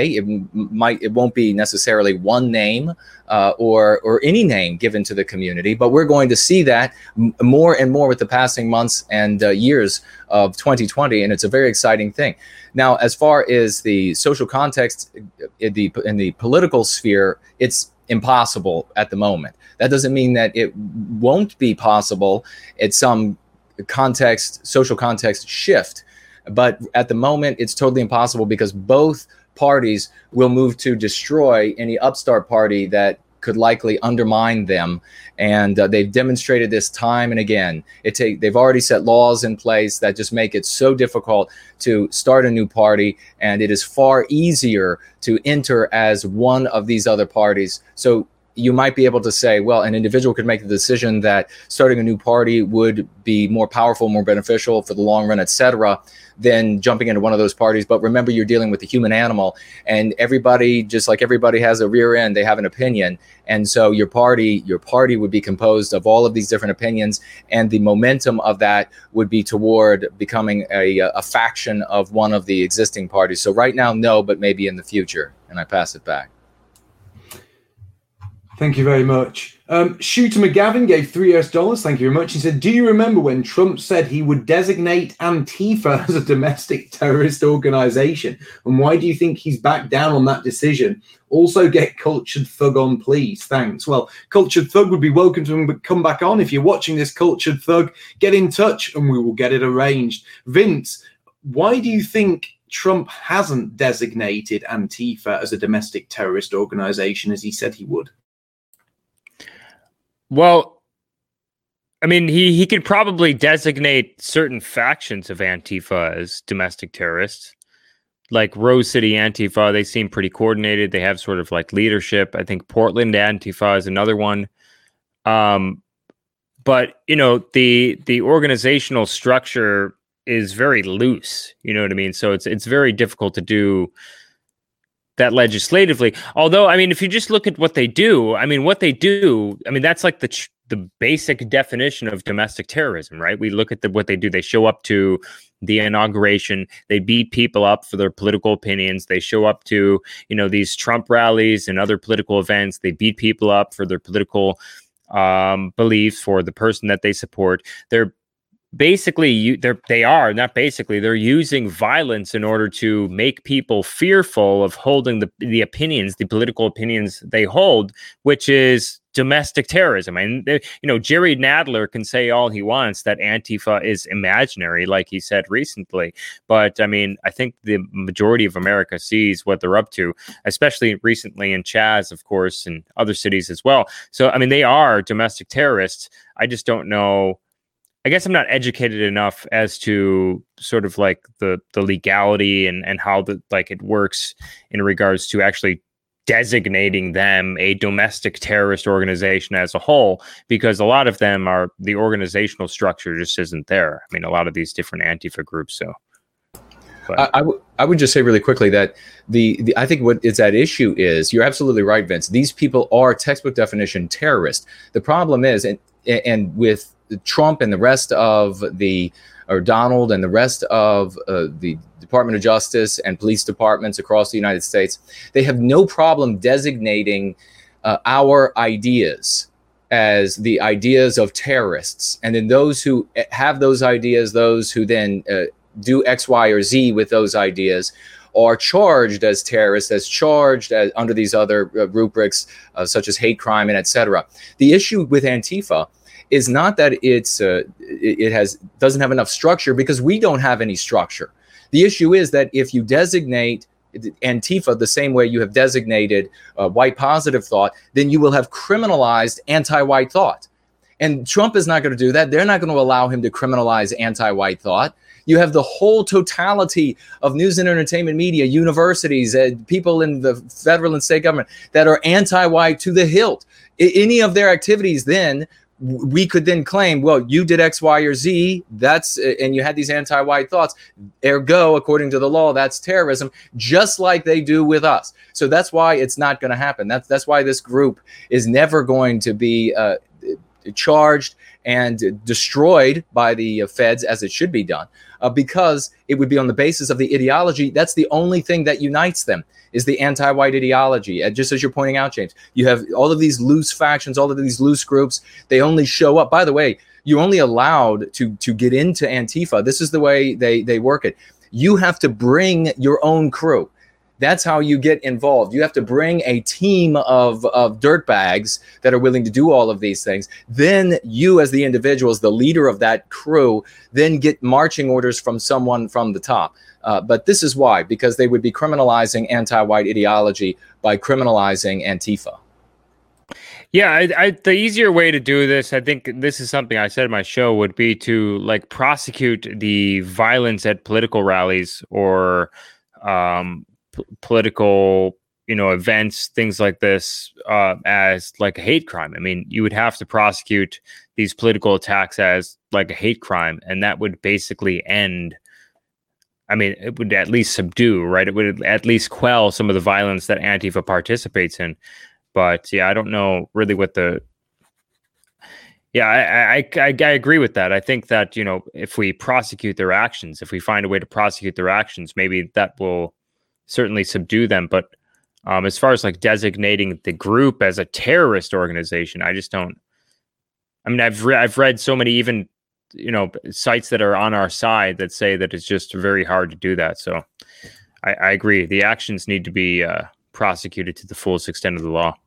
It won't be necessarily one name or any name given to the community, but we're going to see that more and more with the passing months and years of 2020, and it's a very exciting thing. Now, as far as the social context in the political sphere, it's impossible at the moment. That doesn't mean that it won't be possible at some social context shift. But at the moment, it's totally impossible because both parties will move to destroy any upstart party that could likely undermine them. And they've demonstrated this time and again. They've already set laws in place that just make it so difficult to start a new party. And it is far easier to enter as one of these other parties. So you might be able to say, well, an individual could make the decision that starting a new party would be more powerful, more beneficial for the long run, et cetera, than jumping into one of those parties. But remember, you're dealing with the human animal, and everybody, just like everybody has a rear end, they have an opinion. And so your party would be composed of all of these different opinions, and the momentum of that would be toward becoming a faction of one of the existing parties. So right now, no, but maybe in the future. And I pass it back. Thank you very much. Shooter McGavin gave $3. Thank you very much. He said, do you remember when Trump said he would designate Antifa as a domestic terrorist organization? And why do you think he's backed down on that decision? Also, get Cultured Thug on, please. Thanks. Well, Cultured Thug would be welcome to come back on. If you're watching this, Cultured Thug, get in touch and we will get it arranged. Vince, why do you think Trump hasn't designated Antifa as a domestic terrorist organization as he said he would? Well, I mean, he could probably designate certain factions of Antifa as domestic terrorists. Like Rose City Antifa, they seem pretty coordinated. They have sort of like leadership. I think Portland Antifa is another one. But, the organizational structure is very loose. You know what I mean? So it's very difficult to do that legislatively. Although, I mean, if you just look at what they do, that's like the basic definition of domestic terrorism, right? We look at what they do. They show up to the inauguration. They beat people up for their political opinions. They show up to, these Trump rallies and other political events. They beat people up for their political beliefs, for the person that they support. They're using violence in order to make people fearful of holding the opinions, the political opinions they hold, which is domestic terrorism. And, Jerry Nadler can say all he wants that Antifa is imaginary, like he said recently. But I mean, I think the majority of America sees what they're up to, especially recently in Chaz, of course, and other cities as well. So, I mean, they are domestic terrorists. I just don't know. I guess I'm not educated enough as to sort of like the legality and how it works in regards to actually designating them a domestic terrorist organization as a whole, because a lot of them are, the organizational structure just isn't there. I mean, a lot of these different Antifa groups. So I would just say really quickly that I think what is at issue is, you're absolutely right, Vince. These people are textbook definition terrorists. The problem is, and with Trump and the rest of Donald and the rest of the Department of Justice and police departments across the United States, they have no problem designating our ideas as the ideas of terrorists. And then those who have those ideas, those who then do X, Y, or Z with those ideas, are charged as terrorists, as charged as under these other rubrics, such as hate crime and etc. The issue with Antifa is not that it doesn't have enough structure, because we don't have any structure. The issue is that if you designate Antifa the same way you have designated white positive thought, then you will have criminalized anti-white thought. And Trump is not going to do that. They're not going to allow him to criminalize anti-white thought. You have the whole totality of news and entertainment media, universities, people in the federal and state government that are anti-white to the hilt. Any of their activities, then we could then claim, well, you did X, Y, or Z, and you had these anti-white thoughts, ergo, according to the law, that's terrorism, just like they do with us. So that's why it's not going to happen. That's why this group is never going to be charged and destroyed by the feds as it should be done, because it would be on the basis of the ideology. That's the only thing that unites them, is the anti-white ideology. Just as you're pointing out, James, you have all of these loose factions, all of these loose groups. They only show up. By the way, you're only allowed to get into Antifa. This is the way they work it. You have to bring your own crew. That's how you get involved. You have to bring a team of dirtbags that are willing to do all of these things. Then you, as the individual, as the leader of that crew, then get marching orders from someone from the top. But this is why, because they would be criminalizing anti-white ideology by criminalizing Antifa. Yeah, the easier way to do this, I think this is something I said in my show, would be to prosecute the violence at political rallies or political, events, things like this, as like a hate crime. I mean, you would have to prosecute these political attacks as like a hate crime, and that would basically end. I mean, it would at least subdue, right? It would at least quell some of the violence that Antifa participates in. But yeah, I don't know really what I agree with that. I think that, if we prosecute their actions, if we find a way to prosecute their actions, maybe that will certainly subdue them. But as far as designating the group as a terrorist organization, I just don't. I mean, I've read so many even sites that are on our side that say that it's just very hard to do that. So I agree. The actions need to be prosecuted to the fullest extent of the law.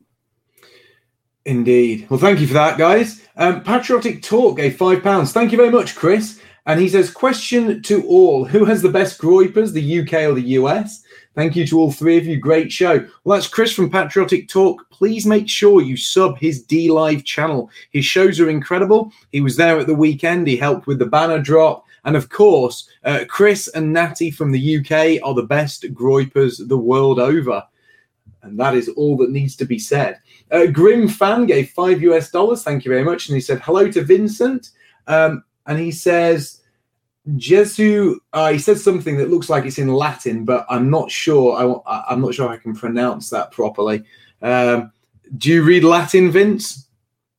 Indeed. Well, thank you for that, guys. Patriotic Talk gave £5. Thank you very much, Chris. And he says, question to all, who has the best groypers, the UK or the US? Thank you to all three of you. Great show. Well, that's Chris from Patriotic Talk. Please make sure you sub his DLive channel. His shows are incredible. He was there at the weekend. He helped with the banner drop. And of course, Chris and Natty from the UK are the best groypers the world over. And that is all that needs to be said. Grim Fan gave $5. Thank you very much. And he said, hello to Vincent. And he says, Jesu, he said something that looks like it's in Latin, but I'm not sure. I'm not sure I can pronounce that properly. Do you read Latin, Vince?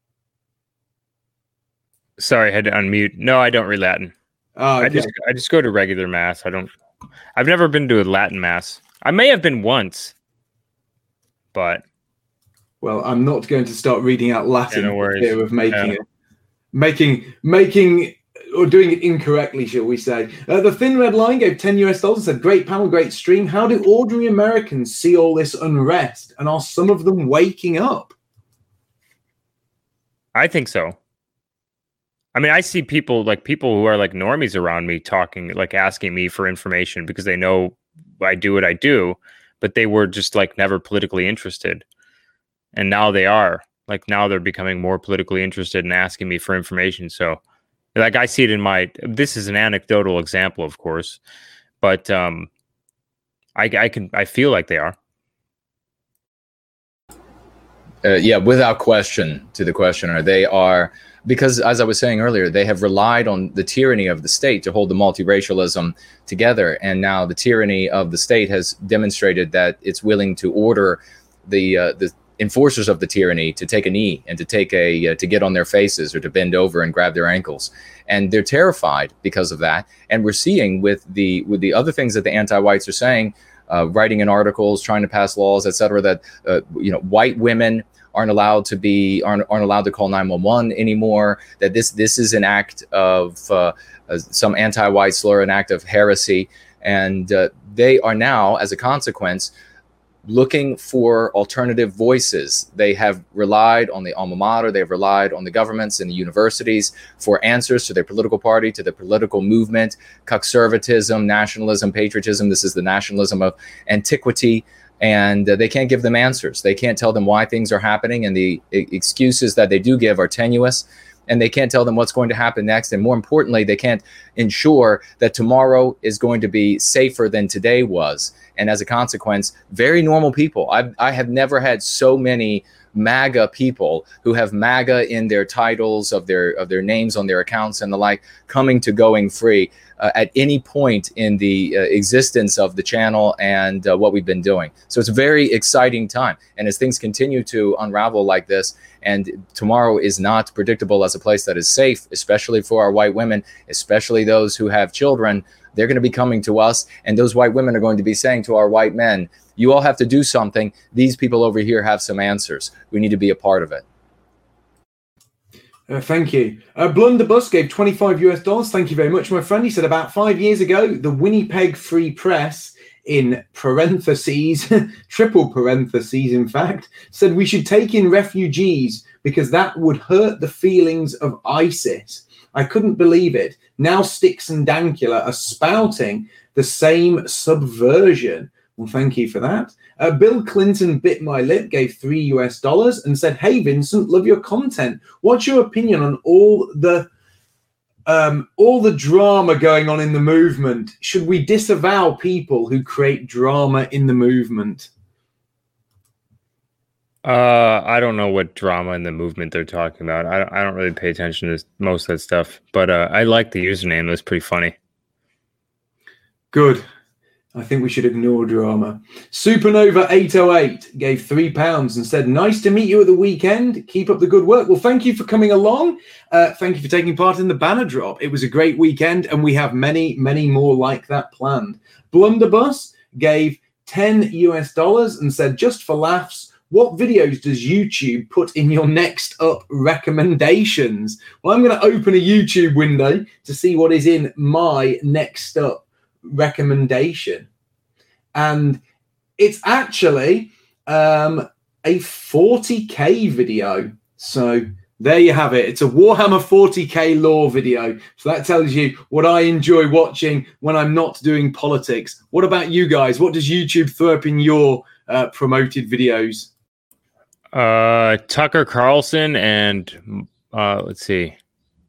Sorry, I had to unmute. No, I don't read Latin. Oh, okay. I just go to regular mass. I've never been to a Latin mass. I may have been once, but. Well, I'm not going to start reading out Latin for fear of making or doing it incorrectly, shall we say. The Thin Red Line gave $10 and said, great panel, great stream. How do ordinary Americans see all this unrest? And are some of them waking up? I think so. I mean, I see people who are like normies around me talking, like asking me for information because they know I do what I do, but they were just like never politically interested. And now they are. Like now they're becoming more politically interested and asking me for information. So like I see it this is an anecdotal example, of course, but I feel like they are. Yeah, without question, to the questioner, they are, because as I was saying earlier, they have relied on the tyranny of the state to hold the multiracialism together. And now the tyranny of the state has demonstrated that it's willing to order the enforcers of the tyranny to take a knee and to to get on their faces or to bend over and grab their ankles. And they're terrified because of that. And we're seeing with the other things that the anti-whites are saying, writing in articles, trying to pass laws, etc., that white women aren't allowed to call 911 anymore. That this is an act of some anti-white slur, an act of heresy, and they are now, as a consequence, looking for alternative voices. They have relied on the alma mater, they've relied on the governments and the universities for answers to their political party, to the political movement, conservatism, nationalism, patriotism. This is the nationalism of antiquity. And they can't give them answers. They can't tell them why things are happening. And the excuses that they do give are tenuous. And they can't tell them what's going to happen next. And more importantly, they can't ensure that tomorrow is going to be safer than today was. And as a consequence, very normal people. I have never had so many MAGA people who have MAGA in their titles of their names on their accounts and the like, coming to Going Free at any point in the existence of the channel and what we've been doing. So it's a very exciting time. And as things continue to unravel like this, and tomorrow is not predictable as a place that is safe, especially for our white women, especially those who have children, they're going to be coming to us. And those white women are going to be saying to our white men, you all have to do something. These people over here have some answers. We need to be a part of it. Thank you. Blunderbuss gave $25. Thank you very much, my friend. He said about 5 years ago, the Winnipeg Free Press, in parentheses, triple parentheses, in fact, said we should take in refugees because that would hurt the feelings of ISIS. I couldn't believe it. Now Styx and Dankula are spouting the same subversion. Well, thank you for that. Bill Clinton bit my lip, gave $3 and said, hey, Vincent, love your content. What's your opinion on all the drama going on in the movement? Should we disavow people who create drama in the movement? I don't know what drama in the movement they're talking about. I don't really pay attention to most of that stuff, but I like the username. It was pretty funny. Good. I think we should ignore drama. Supernova808 gave £3 and said, nice to meet you at the weekend. Keep up the good work. Well, thank you for coming along. Thank you for taking part in the banner drop. It was a great weekend, and we have many, many more like that planned. Blunderbuss gave $10 and said, just for laughs, what videos does YouTube put in your next up recommendations? Well, I'm going to open a YouTube window to see what is in my next up recommendation, and it's actually a 40k video. So there you have it. It's a Warhammer 40k lore video. So that tells you what I enjoy watching when I'm not doing politics. What about you guys? What does YouTube throw up in your promoted videos? Tucker Carlson and let's see.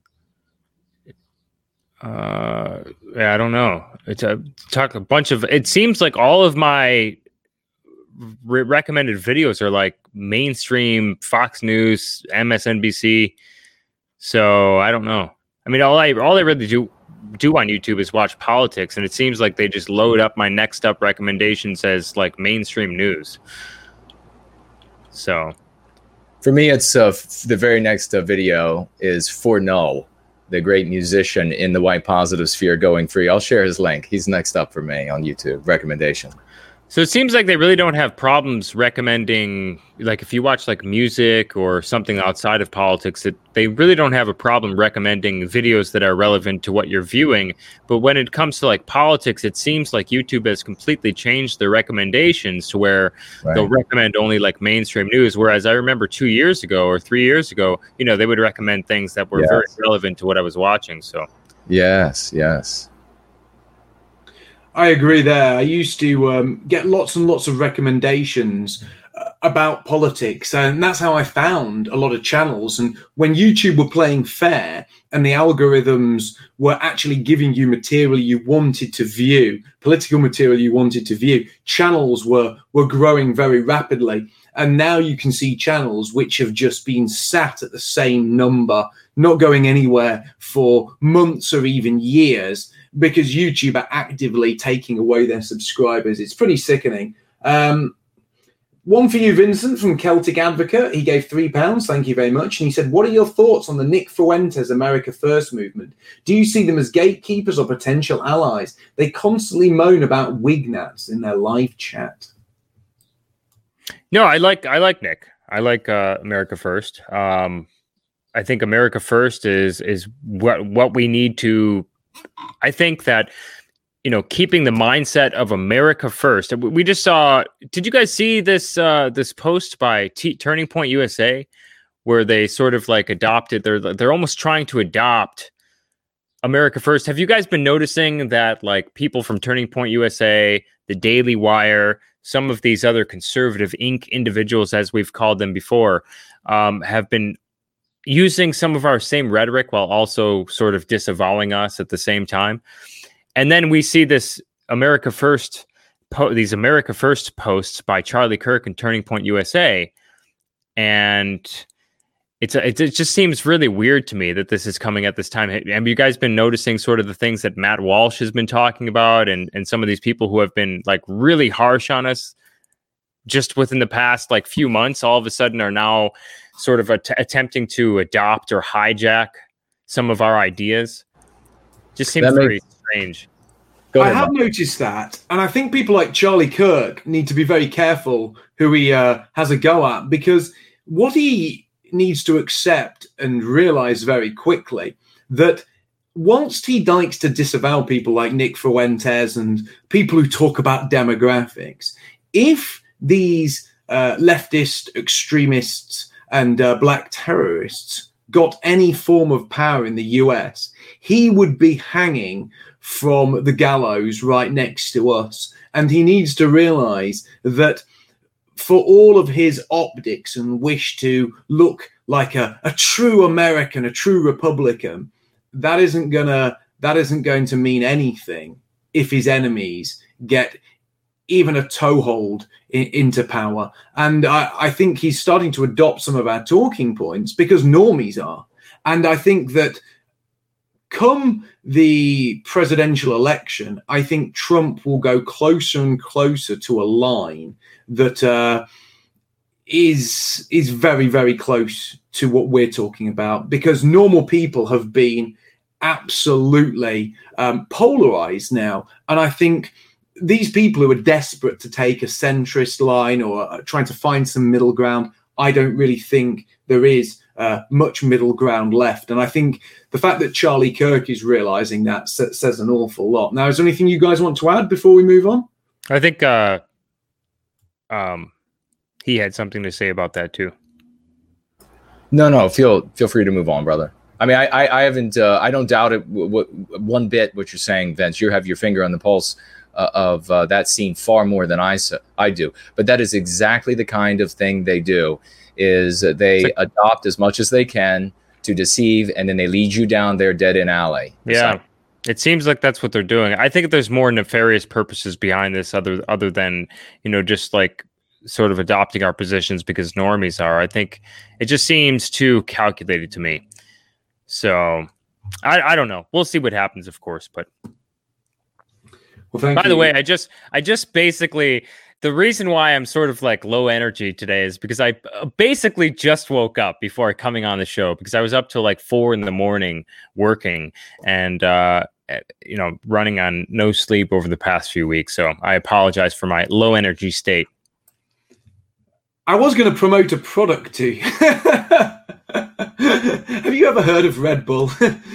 Yeah, I don't know. It's a bunch of. It seems like all of my recommended videos are like mainstream Fox News, MSNBC. So I don't know. I mean, all I really do on YouTube is watch politics, and it seems like they just load up my next up recommendations as like mainstream news. So, for me, it's the very next video is For Null, the great musician in the white positive sphere, Going Free. I'll share his link. He's next up for me on YouTube recommendation. So it seems like they really don't have problems recommending, like if you watch like music or something outside of politics, they really don't have a problem recommending videos that are relevant to what you're viewing. But when it comes to like politics, it seems like YouTube has completely changed their recommendations to where they'll recommend only like mainstream news. Whereas I remember 2 years ago or 3 years ago, you know, they would recommend things that were very relevant to what I was watching. So yes. I agree there. I used to get lots and lots of recommendations about politics, and that's how I found a lot of channels. And when YouTube were playing fair and the algorithms were actually giving you material you wanted to view, political material you wanted to view, channels were growing very rapidly. And now you can see channels which have just been sat at the same number, not going anywhere for months or even years, because YouTube are actively taking away their subscribers. It's pretty sickening. One for you, Vincent, from Celtic Advocate. He gave £3. Thank you very much. And he said, what are your thoughts on the Nick Fuentes America First movement? Do you see them as gatekeepers or potential allies? They constantly moan about Wignats in their live chat. No, I like Nick. I like America First. I think America First is what we need to. I think that, you know, keeping the mindset of America First. We just saw. Did you guys see this this post by Turning Point USA, where they sort of like adopted? They're almost trying to adopt America First. Have you guys been noticing that like people from Turning Point USA, the Daily Wire, some of these other conservative Inc. individuals, as we've called them before, have been using some of our same rhetoric while also sort of disavowing us at the same time? And then we see this America First, these America First posts by Charlie Kirk and Turning Point USA, and it just seems really weird to me that this is coming at this time. Have you guys been noticing sort of the things that Matt Walsh has been talking about, and some of these people who have been like really harsh on us just within the past like few months, all of a sudden are now sort of attempting to adopt or hijack some of our ideas? Just seems very strange. I have noticed that, and I think people like Charlie Kirk need to be very careful who he has a go at, because what he needs to accept and realize very quickly that whilst he likes to disavow people like Nick Fuentes and people who talk about demographics, if these leftist extremists and black terrorists got any form of power in the US, he would be hanging from the gallows right next to us. And he needs to realize that for all of his optics and wish to look like a true American, a true Republican, that isn't going to mean anything if his enemies get even a toehold into power. And I think he's starting to adopt some of our talking points because normies are. And I think that come the presidential election, I think Trump will go closer and closer to a line that is very, very close to what we're talking about, because normal people have been absolutely polarized now. And I think these people who are desperate to take a centrist line or are trying to find some middle ground, I don't really think there is much middle ground left. And I think the fact that Charlie Kirk is realizing that says an awful lot. Now, is there anything you guys want to add before we move on? I think he had something to say about that too. No, feel free to move on, brother. I mean, I haven't, I don't doubt it one bit what you're saying, Vince. You have your finger on the pulse of that scene far more than I do. But that is exactly the kind of thing they do, is they adopt as much as they can to deceive, and then they lead you down their dead-end alley. Yeah, it seems like that's what they're doing. I think there's more nefarious purposes behind this other than, you know, just like sort of adopting our positions because normies are. I think it just seems too calculated to me. So I don't know. We'll see what happens, of course. But by the way, I just basically, the reason why I'm sort of like low energy today is because I basically just woke up before coming on the show, because I was up till like 4 a.m. working, and running on no sleep over the past few weeks. So I apologize for my low energy state. I was going to promote a product to you. Have you ever heard of Red Bull?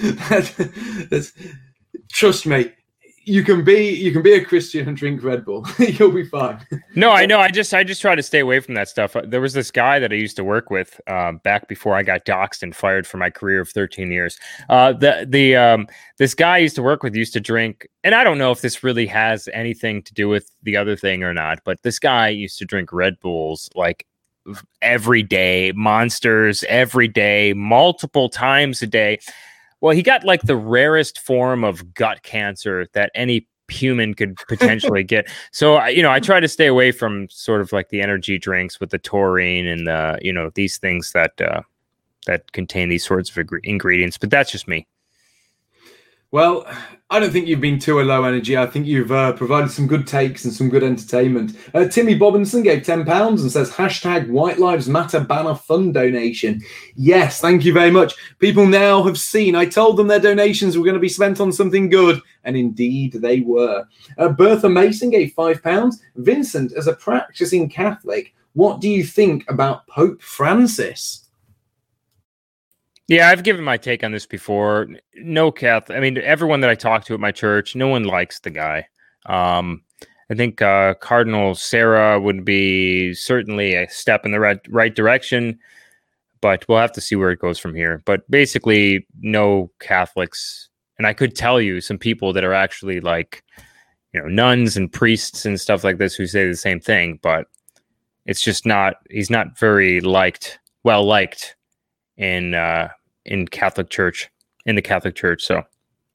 Trust me, you can be a Christian and drink Red Bull. You'll be fine. No, I know. I just try to stay away from that stuff. There was this guy that I used to work with back before I got doxxed and fired for my career of 13 years. This guy I used to work with used to drink, and I don't know if this really has anything to do with the other thing or not, but this guy used to drink Red Bulls like every day, Monsters every day, multiple times a day. Well, he got like the rarest form of gut cancer that any human could potentially get. So, I try to stay away from sort of like the energy drinks with the taurine and these things that contain these sorts of ingredients. But that's just me. Well, I don't think you've been too low energy. I think you've provided some good takes and some good entertainment. Timmy Bobinson gave £10 and says, #White Lives Matter banner fund donation. Yes, thank you very much. People now have seen. I told them their donations were going to be spent on something good, and indeed they were. Bertha Mason gave £5. Vincent, as a practicing Catholic, what do you think about Pope Francis? Yeah, I've given my take on this before. No Catholic. I mean, everyone that I talk to at my church, no one likes the guy. I think Cardinal Sarah would be certainly a step in the right direction, but we'll have to see where it goes from here. But basically, no Catholics. And I could tell you some people that are actually like, nuns and priests and stuff like this who say the same thing, but it's just he's not very well liked in Catholic Church, in the Catholic Church. So,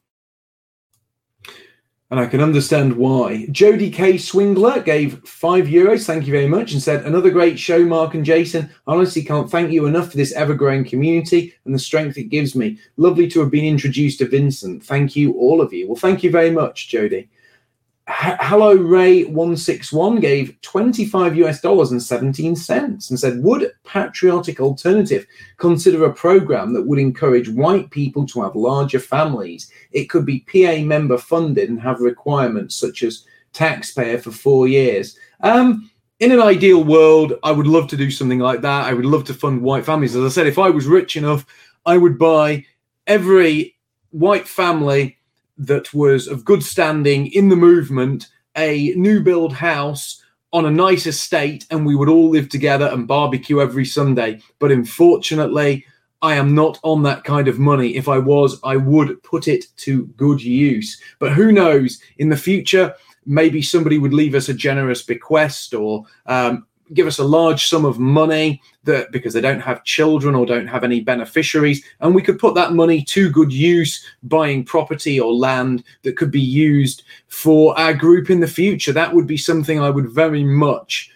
and I can understand why. Jody K. Swingler gave €5. Thank you very much, and said, another great show, Mark and Jason. I honestly can't thank you enough for this ever-growing community and the strength it gives me. Lovely to have been introduced to Vincent. Thank you, all of you. Well, thank you very much, Jody. Hello Ray 161 gave $25 and 17 cents and said, would Patriotic Alternative consider a program that would encourage white people to have larger families? It could be PA member funded and have requirements such as taxpayer for 4 years. In an ideal world, I would love to do something like that. I would love to fund white families. As I said, if I was rich enough, I would buy every white family that was of good standing in the movement a new build house on a nice estate, and we would all live together and barbecue every Sunday. But unfortunately, I am not on that kind of money. If I was, I would put it to good use. But who knows, in the future, maybe somebody would leave us a generous bequest or give us a large sum of money that because they don't have children or don't have any beneficiaries, and we could put that money to good use, buying property or land that could be used for our group in the future. That would be something I would very much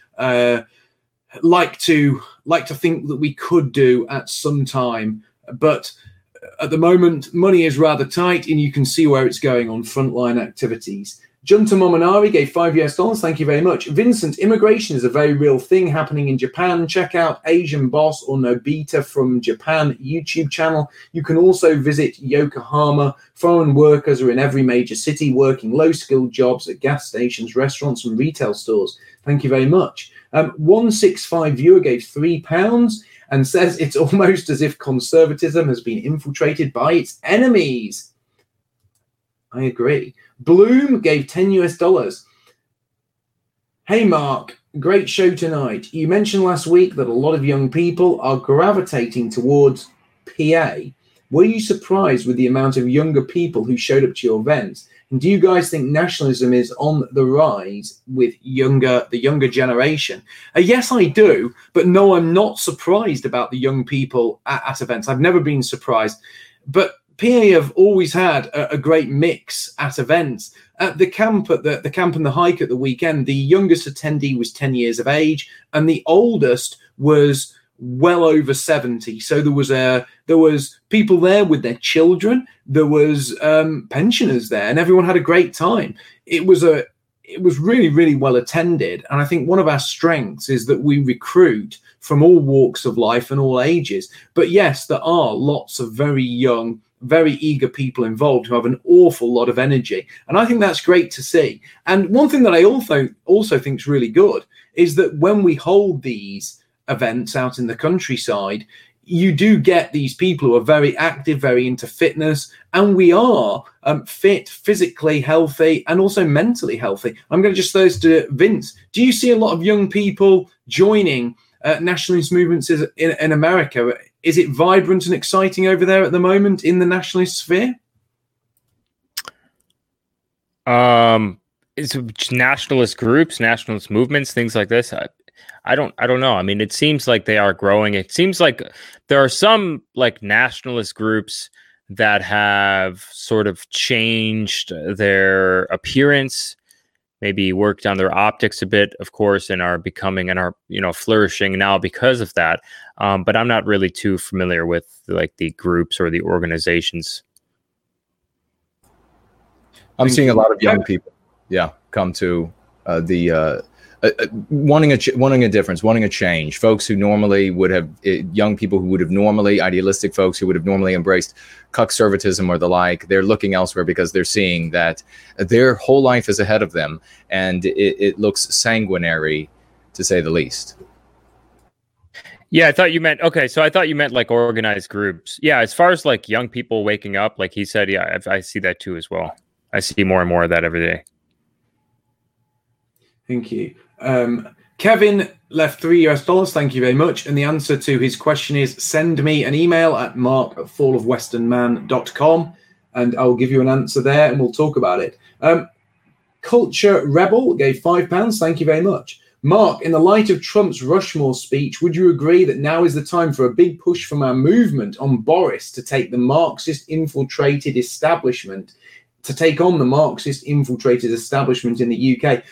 like to think that we could do at some time. But at the moment, money is rather tight, and you can see where it's going on frontline activities. Junta Mominari gave $5. Thank you very much. Vincent, immigration is a very real thing happening in Japan. Check out Asian Boss or Nobita from Japan YouTube channel. You can also visit Yokohama. Foreign workers are in every major city working low-skilled jobs at gas stations, restaurants, and retail stores. Thank you very much. 165 viewer gave £3 and says it's almost as if conservatism has been infiltrated by its enemies. I agree. Bloom gave $10. Hey, Mark, great show tonight. You mentioned last week that a lot of young people are gravitating towards PA. Were you surprised with the amount of younger people who showed up to your events? And do you guys think nationalism is on the rise with the younger generation? Yes, I do. But no, I'm not surprised about the young people at events. I've never been surprised. But PA have always had a great mix at events. At the camp, the camp and the hike at the weekend, the youngest attendee was 10 years of age, and the oldest was well over 70. So there was people there with their children. There was pensioners there, and everyone had a great time. It was really, really well attended, and I think one of our strengths is that we recruit from all walks of life and all ages. But yes, there are lots of very young very eager people involved who have an awful lot of energy. And I think that's great to see. And one thing that I also think is really good is that when we hold these events out in the countryside, you do get these people who are very active, very into fitness, and we are fit, physically healthy, and also mentally healthy. I'm going to just throw this to Vince. Do you see a lot of young people joining nationalist movements in America? Is it vibrant and exciting over there at the moment in the nationalist sphere? It's nationalist groups, nationalist movements, things like this. I don't know. I mean, it seems like they are growing. It seems like there are some like nationalist groups that have sort of changed their appearance, maybe worked on their optics a bit, of course, and are becoming and are, flourishing now because of that. But I'm not really too familiar with like the groups or the organizations. I'm seeing a lot of young people, come to wanting a difference, wanting a change. Folks who normally would have, young people who would have normally, idealistic folks who would have normally embraced cuckservatism or the like, they're looking elsewhere because they're seeing that their whole life is ahead of them, and it looks sanguinary, to say the least. Yeah, I thought you meant like organized groups. Yeah, as far as like young people waking up, like he said, yeah, I see that too as well. I see more and more of that every day. Thank you. Kevin left $3. Thank you very much. And the answer to his question is send me an email at mark@fallofwesternman.com and I'll give you an answer there and we'll talk about it. Culture Rebel gave £5. Thank you very much. Mark, in the light of Trump's Rushmore speech, would you agree that now is the time for a big push from our movement on Boris to take the Marxist-infiltrated establishment in the UK?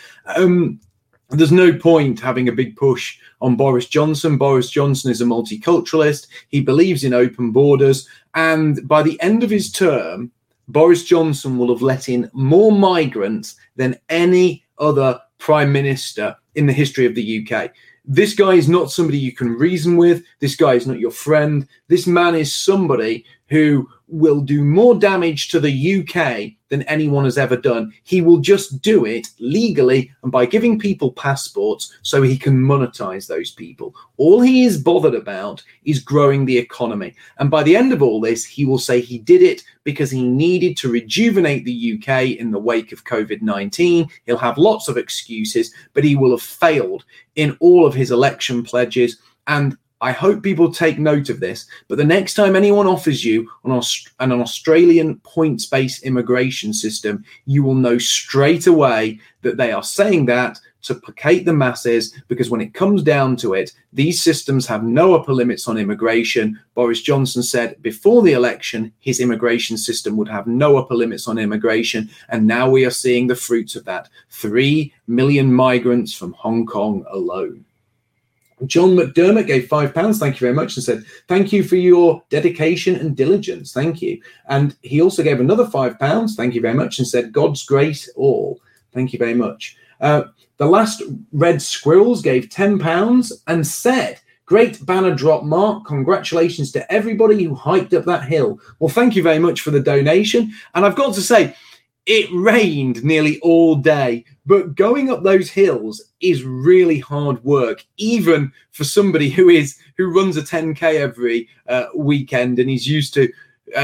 There's no point having a big push on Boris Johnson. Boris Johnson is a multiculturalist. He believes in open borders. And by the end of his term, Boris Johnson will have let in more migrants than any other prime minister in the history of the UK. This guy is not somebody you can reason with. This guy is not your friend. This man is somebody who will do more damage to the UK than anyone has ever done. He will just do it legally and by giving people passports so he can monetize those people. All he is bothered about is growing the economy. And by the end of all this, he will say he did it because he needed to rejuvenate the UK in the wake of COVID-19. He'll have lots of excuses, but he will have failed in all of his election pledges. And I hope people take note of this, but the next time anyone offers you an Australian points-based immigration system, you will know straight away that they are saying that to placate the masses, because when it comes down to it, these systems have no upper limits on immigration. Boris Johnson said before the election, his immigration system would have no upper limits on immigration, and now we are seeing the fruits of that. 3 million migrants from Hong Kong alone. John McDermott gave £5. Thank you very much, and said, thank you for your dedication and diligence. Thank you. And he also gave another £5. Thank you very much, and said, God's grace all. Thank you very much. The last Red Squirrels gave £10 and said, great banner drop, Mark. Congratulations to everybody who hiked up that hill. Well, thank you very much for the donation. And I've got to say, it rained nearly all day, but going up those hills is really hard work, even for somebody who runs a 10K every weekend and is used to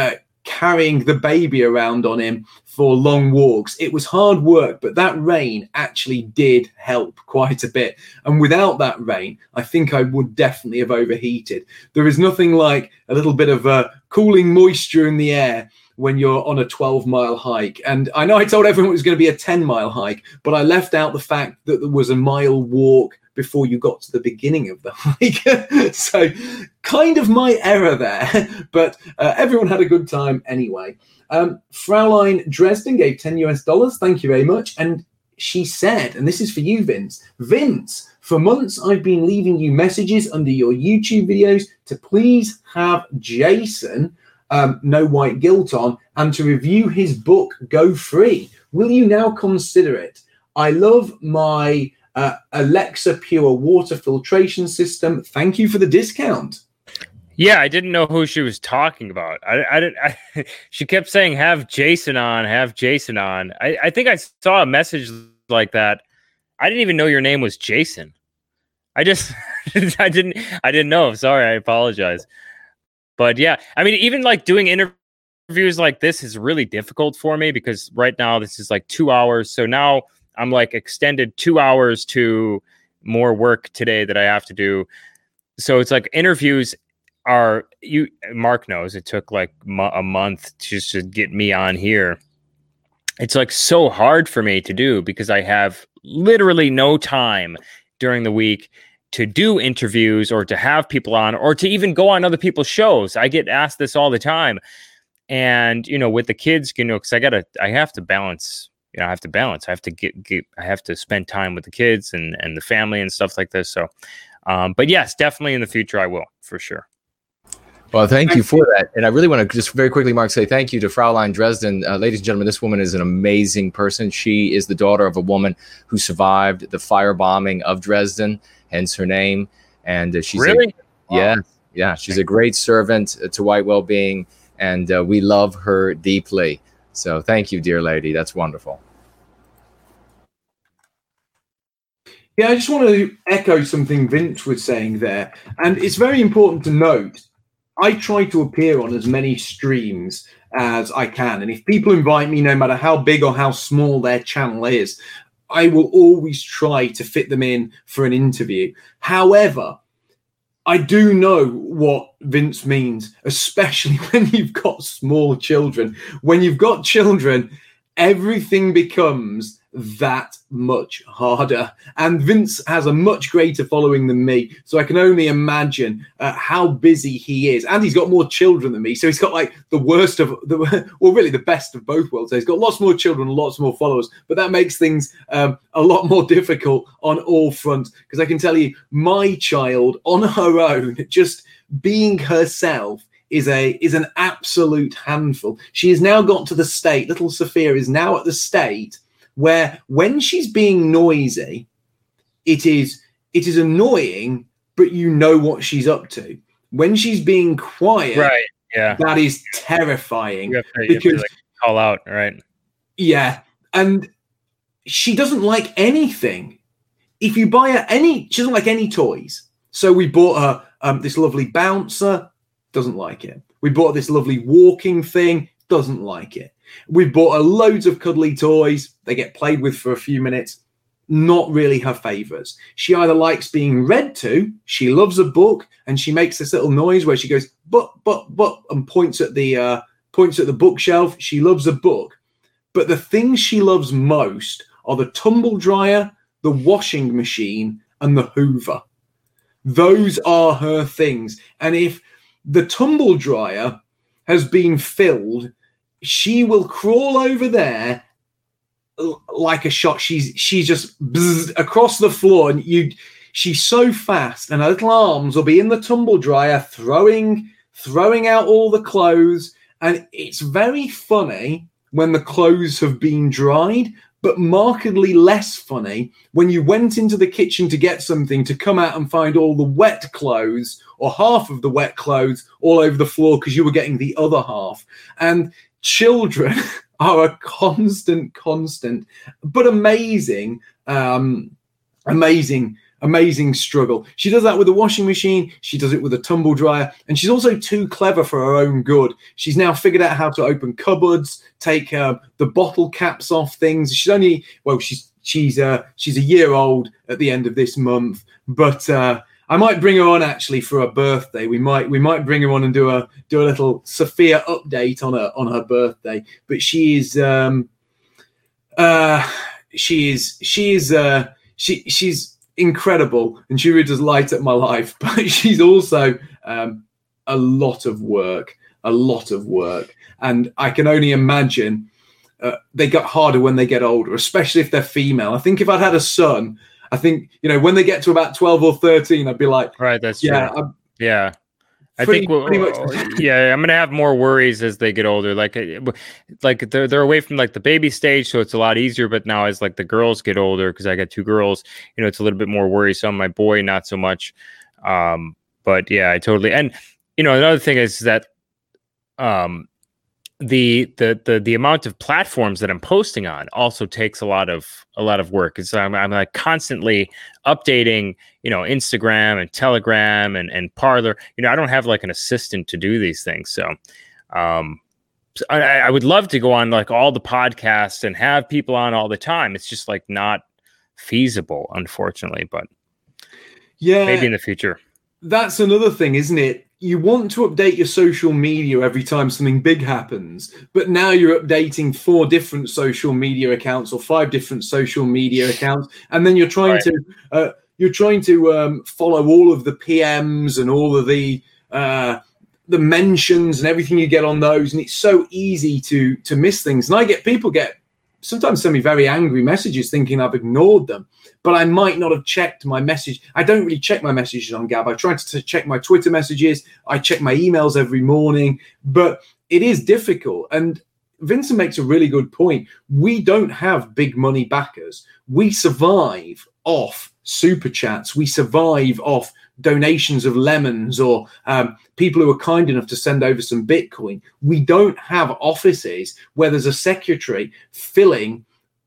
carrying the baby around on him for long walks. It was hard work, but that rain actually did help quite a bit. And without that rain, I think I would definitely have overheated. There is nothing like a little bit of cooling moisture in the air when you're on a 12-mile hike. And I know I told everyone it was going to be a 10-mile hike, but I left out the fact that there was a mile walk before you got to the beginning of the hike. So kind of my error there, but everyone had a good time anyway. Fraulein Dresden gave $10. Thank you very much. And she said, and this is for you, Vince, for months I've been leaving you messages under your YouTube videos to please have Jason No White Guilt on and to review his book Go Free. Will you now consider it? I love my Alexa Pure water filtration system. Thank you for the discount. Yeah, I didn't know who she was talking about. I didn't. She kept saying, "Have Jason on, have Jason on." I think I saw a message like that. I didn't even know your name was Jason. I just, I didn't know. Sorry, I apologize. But yeah, I mean, even like doing interviews like this is really difficult for me because right now this is like 2 hours. So now I'm like extended 2 hours to more work today that I have to do. So it's like interviews Mark knows it took like a month just to get me on here. It's like so hard for me to do because I have literally no time during the week to do interviews or to have people on or to even go on other people's shows. I get asked this all the time. And, with the kids, because I have to balance, I have to spend time with the kids and the family and stuff like this. So, but yes, definitely in the future, I will for sure. Well, thank you for that. And I really want to just very quickly, Mark, say thank you to Fraulein Dresden. Ladies and gentlemen, this woman is an amazing person. She is the daughter of a woman who survived the firebombing of Dresden, hence her name. And she's really? Yeah. She's a great servant to white well-being, and we love her deeply. So thank you, dear lady. That's wonderful. Yeah, I just want to echo something Vince was saying there. And it's very important to note, I try to appear on as many streams as I can. And if people invite me, no matter how big or how small their channel is, I will always try to fit them in for an interview. However, I do know what Vince means, especially when you've got small children. When you've got children, everything becomes that much harder. And Vince has a much greater following than me, so I can only imagine how busy he is. And he's got more children than me, so he's got like the worst of really the best of both worlds. So he's got lots more children, lots more followers, but that makes things a lot more difficult on all fronts. Because I can tell you, my child on her own, just being herself, is an absolute handful. She has now got to the state, little Sophia is now at the state where when she's being noisy, it is annoying, but you know what she's up to. When she's being quiet, right? Yeah, that is terrifying. You have to like call out, right? Yeah, and she doesn't like anything. If you buy her she doesn't like any toys. So we bought her this lovely bouncer, doesn't like it. We bought her this lovely walking thing, doesn't like it. We've bought her loads of cuddly toys. They get played with for a few minutes. Not really her favorites. She either likes being read to, she loves a book, and she makes this little noise where she goes, but, and points at the bookshelf. She loves a book. But the things she loves most are the tumble dryer, the washing machine, and the Hoover. Those are her things. And if the tumble dryer has been filled, she will crawl over there like a shot. She's just across the floor, and she's so fast, and her little arms will be in the tumble dryer throwing out all the clothes. And it's very funny when the clothes have been dried, but markedly less funny when you went into the kitchen to get something to come out and find all the wet clothes or half of the wet clothes all over the floor because you were getting the other half. And children are a constant, but amazing struggle. She does that with the washing machine. She does it with a tumble dryer. And she's also too clever for her own good. She's now figured out how to open cupboards, take the bottle caps off things. She's a year old at the end of this month, but I might bring her on actually for her birthday. We might bring her on and do a little Sophia update on her birthday. But she's incredible, and she really does light up my life. But she's also a lot of work, and I can only imagine they get harder when they get older, especially if they're female. I think if I'd had a son, I think, when they get to about 12 or 13, I'd be like, right, that's yeah, true. Yeah. I think pretty much. Yeah, I'm gonna have more worries as they get older. Like they're away from like the baby stage, so it's a lot easier. But now as like the girls get older, because I got two girls, it's a little bit more worrisome. My boy, not so much. But yeah, I totally. And another thing is that the amount of platforms that I'm posting on also takes a lot of work. It's I'm like constantly updating, Instagram and Telegram and Parler. I don't have like an assistant to do these things. So I would love to go on like all the podcasts and have people on all the time. It's just like not feasible, unfortunately, but maybe in the future. That's another thing, isn't it? You want to update your social media every time something big happens, but now you're updating 4 different social media accounts or 5 different social media accounts, and then you're trying to follow all of the PMs and all of the mentions and everything you get on those, and it's so easy to miss things. And people sometimes send me very angry messages thinking I've ignored them, but I might not have checked my message. I don't really check my messages on Gab. I try to check my Twitter messages. I check my emails every morning, but it is difficult. And Vincent makes a really good point. We don't have big money backers. We survive off super chats. We survive off donations of lemons or people who are kind enough to send over some Bitcoin. We don't have offices where there's a secretary fulfilling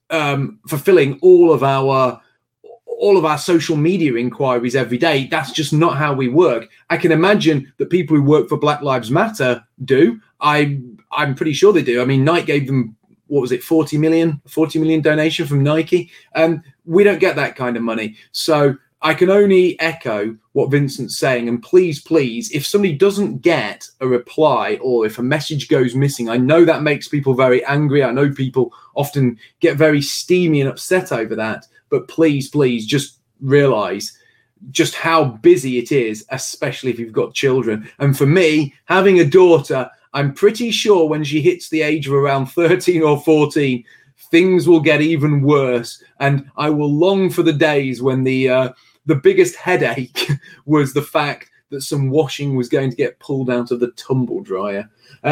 all of our social media inquiries every day. That's just not how we work. I can imagine that people who work for Black Lives Matter do. I'm pretty sure they do. I mean, Nike gave them, what was it, 40 million donation from Nike. We don't get that kind of money. So I can only echo what Vincent's saying. And please, if somebody doesn't get a reply or if a message goes missing, I know that makes people very angry. I know people often get very steamy and upset over that. But please, just realize just how busy it is, especially if you've got children. And for me, having a daughter, I'm pretty sure when she hits the age of around 13 or 14, things will get even worse. And I will long for the days when the biggest headache was the fact that some washing was going to get pulled out of the tumble dryer.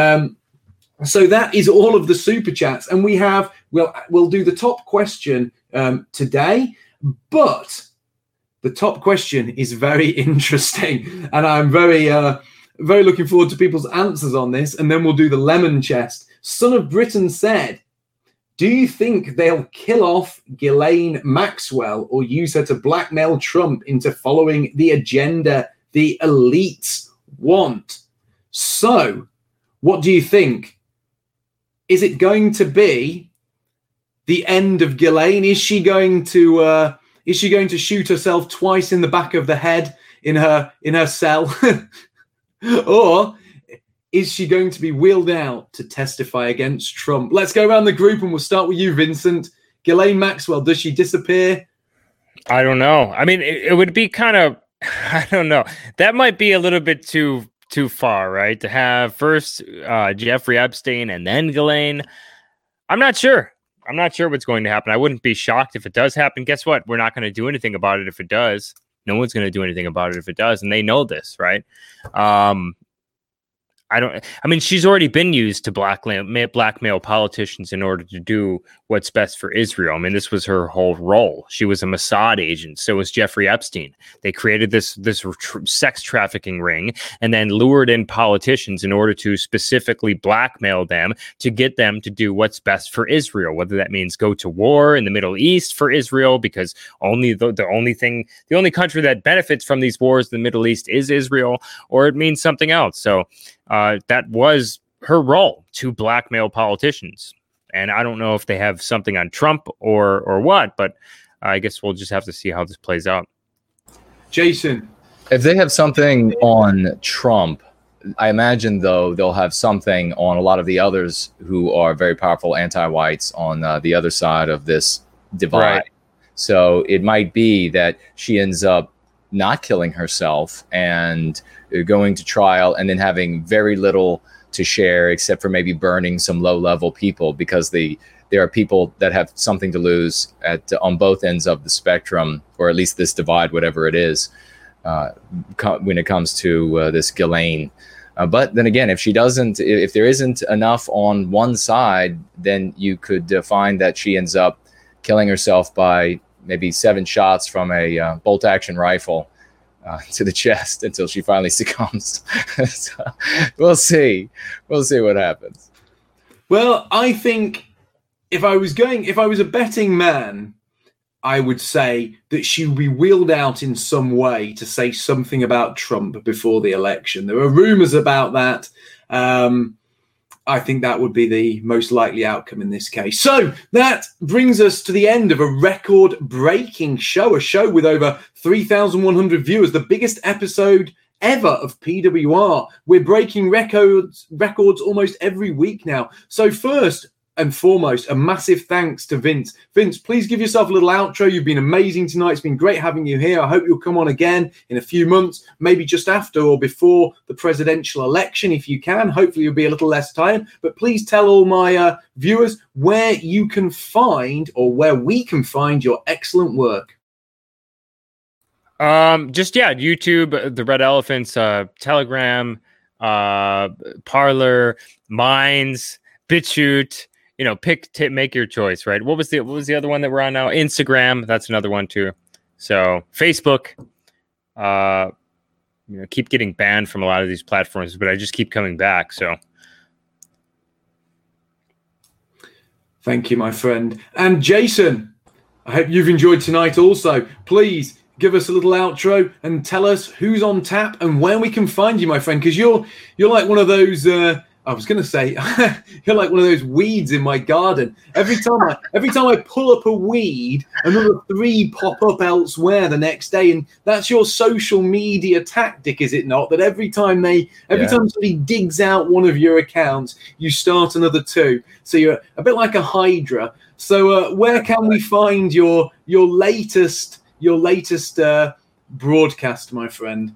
So that is all of the super chats, and we'll do the top question today, but the top question is very interesting, and I'm very looking forward to people's answers on this. And then we'll do the lemon chest. Son of Britain said, do you think they'll kill off Ghislaine Maxwell or use her to blackmail Trump into following the agenda the elites want? So, what do you think? Is it going to be the end of Ghislaine? Is she going to shoot herself twice in the back of the head in her cell, or is she going to be wheeled out to testify against Trump? Let's go around the group, and we'll start with you, Vincent. Ghislaine Maxwell, does she disappear? I don't know. I mean, it would be kind of, I don't know. That might be a little bit too far, right? To have first Jeffrey Epstein and then Ghislaine. I'm not sure what's going to happen. I wouldn't be shocked if it does happen. Guess what? We're not going to do anything about it if it does. No one's going to do anything about it if it does. And they know this, right? She's already been used to blackmail politicians in order to do what's best for Israel. I mean, this was her whole role. She was a Mossad agent. So was Jeffrey Epstein. They created this sex trafficking ring and then lured in politicians in order to specifically blackmail them to get them to do what's best for Israel, whether that means go to war in the Middle East for Israel, because the only country that benefits from these wars in the Middle East is Israel, or it means something else. So that was her role, to blackmail politicians. And I don't know if they have something on Trump or what, but I guess we'll just have to see how this plays out. Jason. If they have something on Trump, I imagine, though, they'll have something on a lot of the others who are very powerful anti-whites on the other side of this divide. Right. So it might be that she ends up not killing herself and going to trial and then having very little to share except for maybe burning some low-level people, because there are people that have something to lose on both ends of the spectrum, or at least this divide, whatever it is, when it comes to this Ghislaine. But then again, if there isn't enough on one side, then you could find that she ends up killing herself by maybe 7 shots from a bolt-action rifle, to the chest until she finally succumbs. So, we'll see. We'll see what happens. Well, I think if I was a betting man, I would say that she would be wheeled out in some way to say something about Trump before the election. There are rumors about that. I think that would be the most likely outcome in this case. So that brings us to the end of a record-breaking show, a show with over 3,100 viewers, the biggest episode ever of PWR. We're breaking records almost every week now. So first and foremost, a massive thanks to Vince. Vince, please give yourself a little outro. You've been amazing tonight. It's been great having you here. I hope you'll come on again in a few months, maybe just after or before the presidential election, if you can. Hopefully you'll be a little less tired. But please tell all my viewers where you can find, or where we can find, your excellent work. YouTube, The Red Elephants, Telegram, Parler, Minds, BitChute. Make your choice, right? What was the other one that we're on now? Instagram, that's another one too. So Facebook, keep getting banned from a lot of these platforms, but I just keep coming back. So thank you, my friend. And Jason, I hope you've enjoyed tonight also. Please give us a little outro and tell us who's on tap and where we can find you, my friend, because you're like one of those I was going to say, you're like one of those weeds in my garden. Every time I pull up a weed, another 3 pop up elsewhere the next day. And that's your social media tactic, is it not? That every time somebody digs out one of your accounts, you start another 2. So you're a bit like a hydra. So where can we find your latest broadcast, my friend?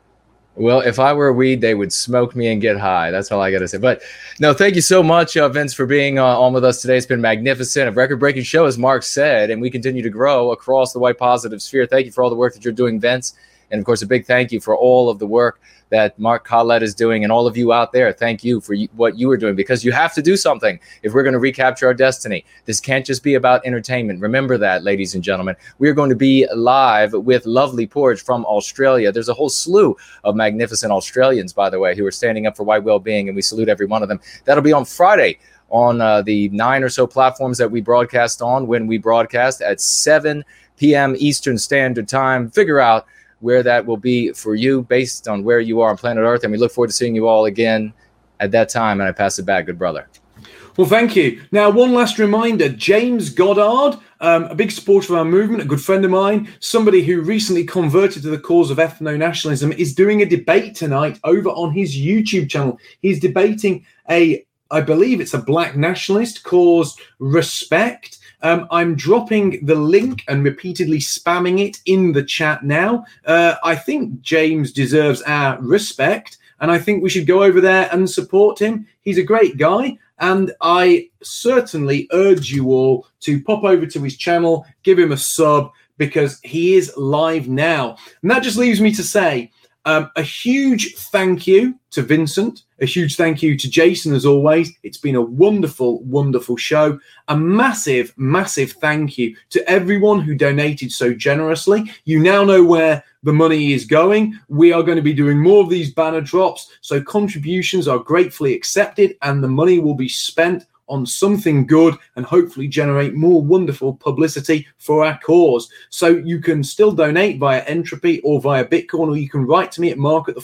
Well, if I were a weed, they would smoke me and get high. That's all I got to say. But no, thank you so much, Vince, for being on with us today. It's been magnificent. A record-breaking show, as Mark said, and we continue to grow across the white positive sphere. Thank you for all the work that you're doing, Vince. And, of course, a big thank you for all of the work that Mark Collett is doing, and all of you out there. Thank you for what you are doing, because you have to do something if we're going to recapture our destiny. This can't just be about entertainment. Remember that, ladies and gentlemen. We're going to be live with lovely Porridge from Australia. There's a whole slew of magnificent Australians, by the way, who are standing up for white well-being, and we salute every one of them. That'll be on Friday on the 9 or so platforms that we broadcast on, when we broadcast at 7 p.m. Eastern Standard Time. Figure out where that will be for you based on where you are on planet Earth. And we look forward to seeing you all again at that time. And I pass it back, good brother. Well, thank you. Now, one last reminder, James Goddard, a big supporter of our movement, a good friend of mine, somebody who recently converted to the cause of ethno-nationalism, is doing a debate tonight over on his YouTube channel. He's debating I believe it's a black nationalist cause, Respect. I'm dropping the link and repeatedly spamming it in the chat now. I think James deserves our respect, and I think we should go over there and support him. He's a great guy, and I certainly urge you all to pop over to his channel, give him a sub, because he is live now. And that just leaves me to say a huge thank you to Vincent, a huge thank you to Jason, as always. It's been a wonderful, wonderful show. A massive, massive thank you to everyone who donated so generously. You now know where the money is going. We are going to be doing more of these banner drops, so contributions are gratefully accepted, and the money will be spent on something good and hopefully generate more wonderful publicity for our cause. So you can still donate via Entropy or via Bitcoin, or you can write to me at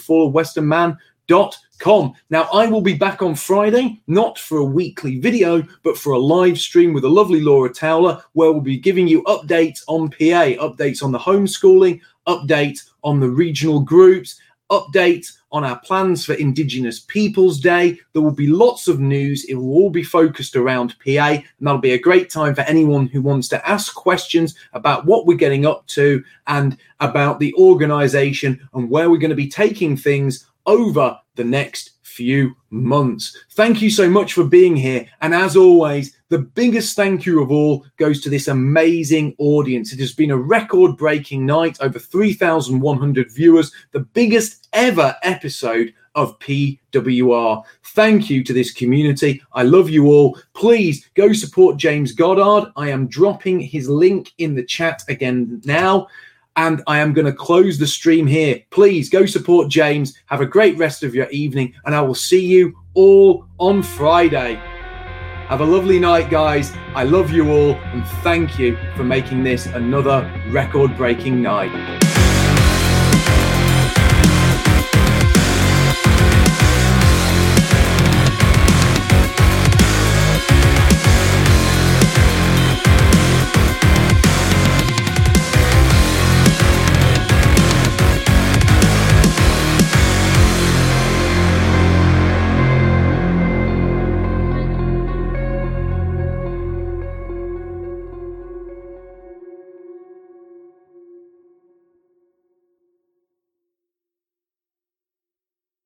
mark@thefallofwesternman.com. Now, I will be back on Friday, not for a weekly video, but for a live stream with the lovely Laura Towler, where we'll be giving you updates on PA, updates on the homeschooling, updates on the regional groups, updates on our plans for Indigenous Peoples Day. There will be lots of news. It will all be focused around PA, and that'll be a great time for anyone who wants to ask questions about what we're getting up to and about the organization and where we're going to be taking things over the next few months. Thank you so much for being here. And as always, the biggest thank you of all goes to this amazing audience. It has been a record-breaking night, over 3,100 viewers, the biggest ever episode of PWR. Thank you to this community. I love you all. Please go support James Goddard. I am dropping his link in the chat again now. And I am going to close the stream here. Please go support James. Have a great rest of your evening. And I will see you all on Friday. Have a lovely night, guys. I love you all. And thank you for making this another record-breaking night.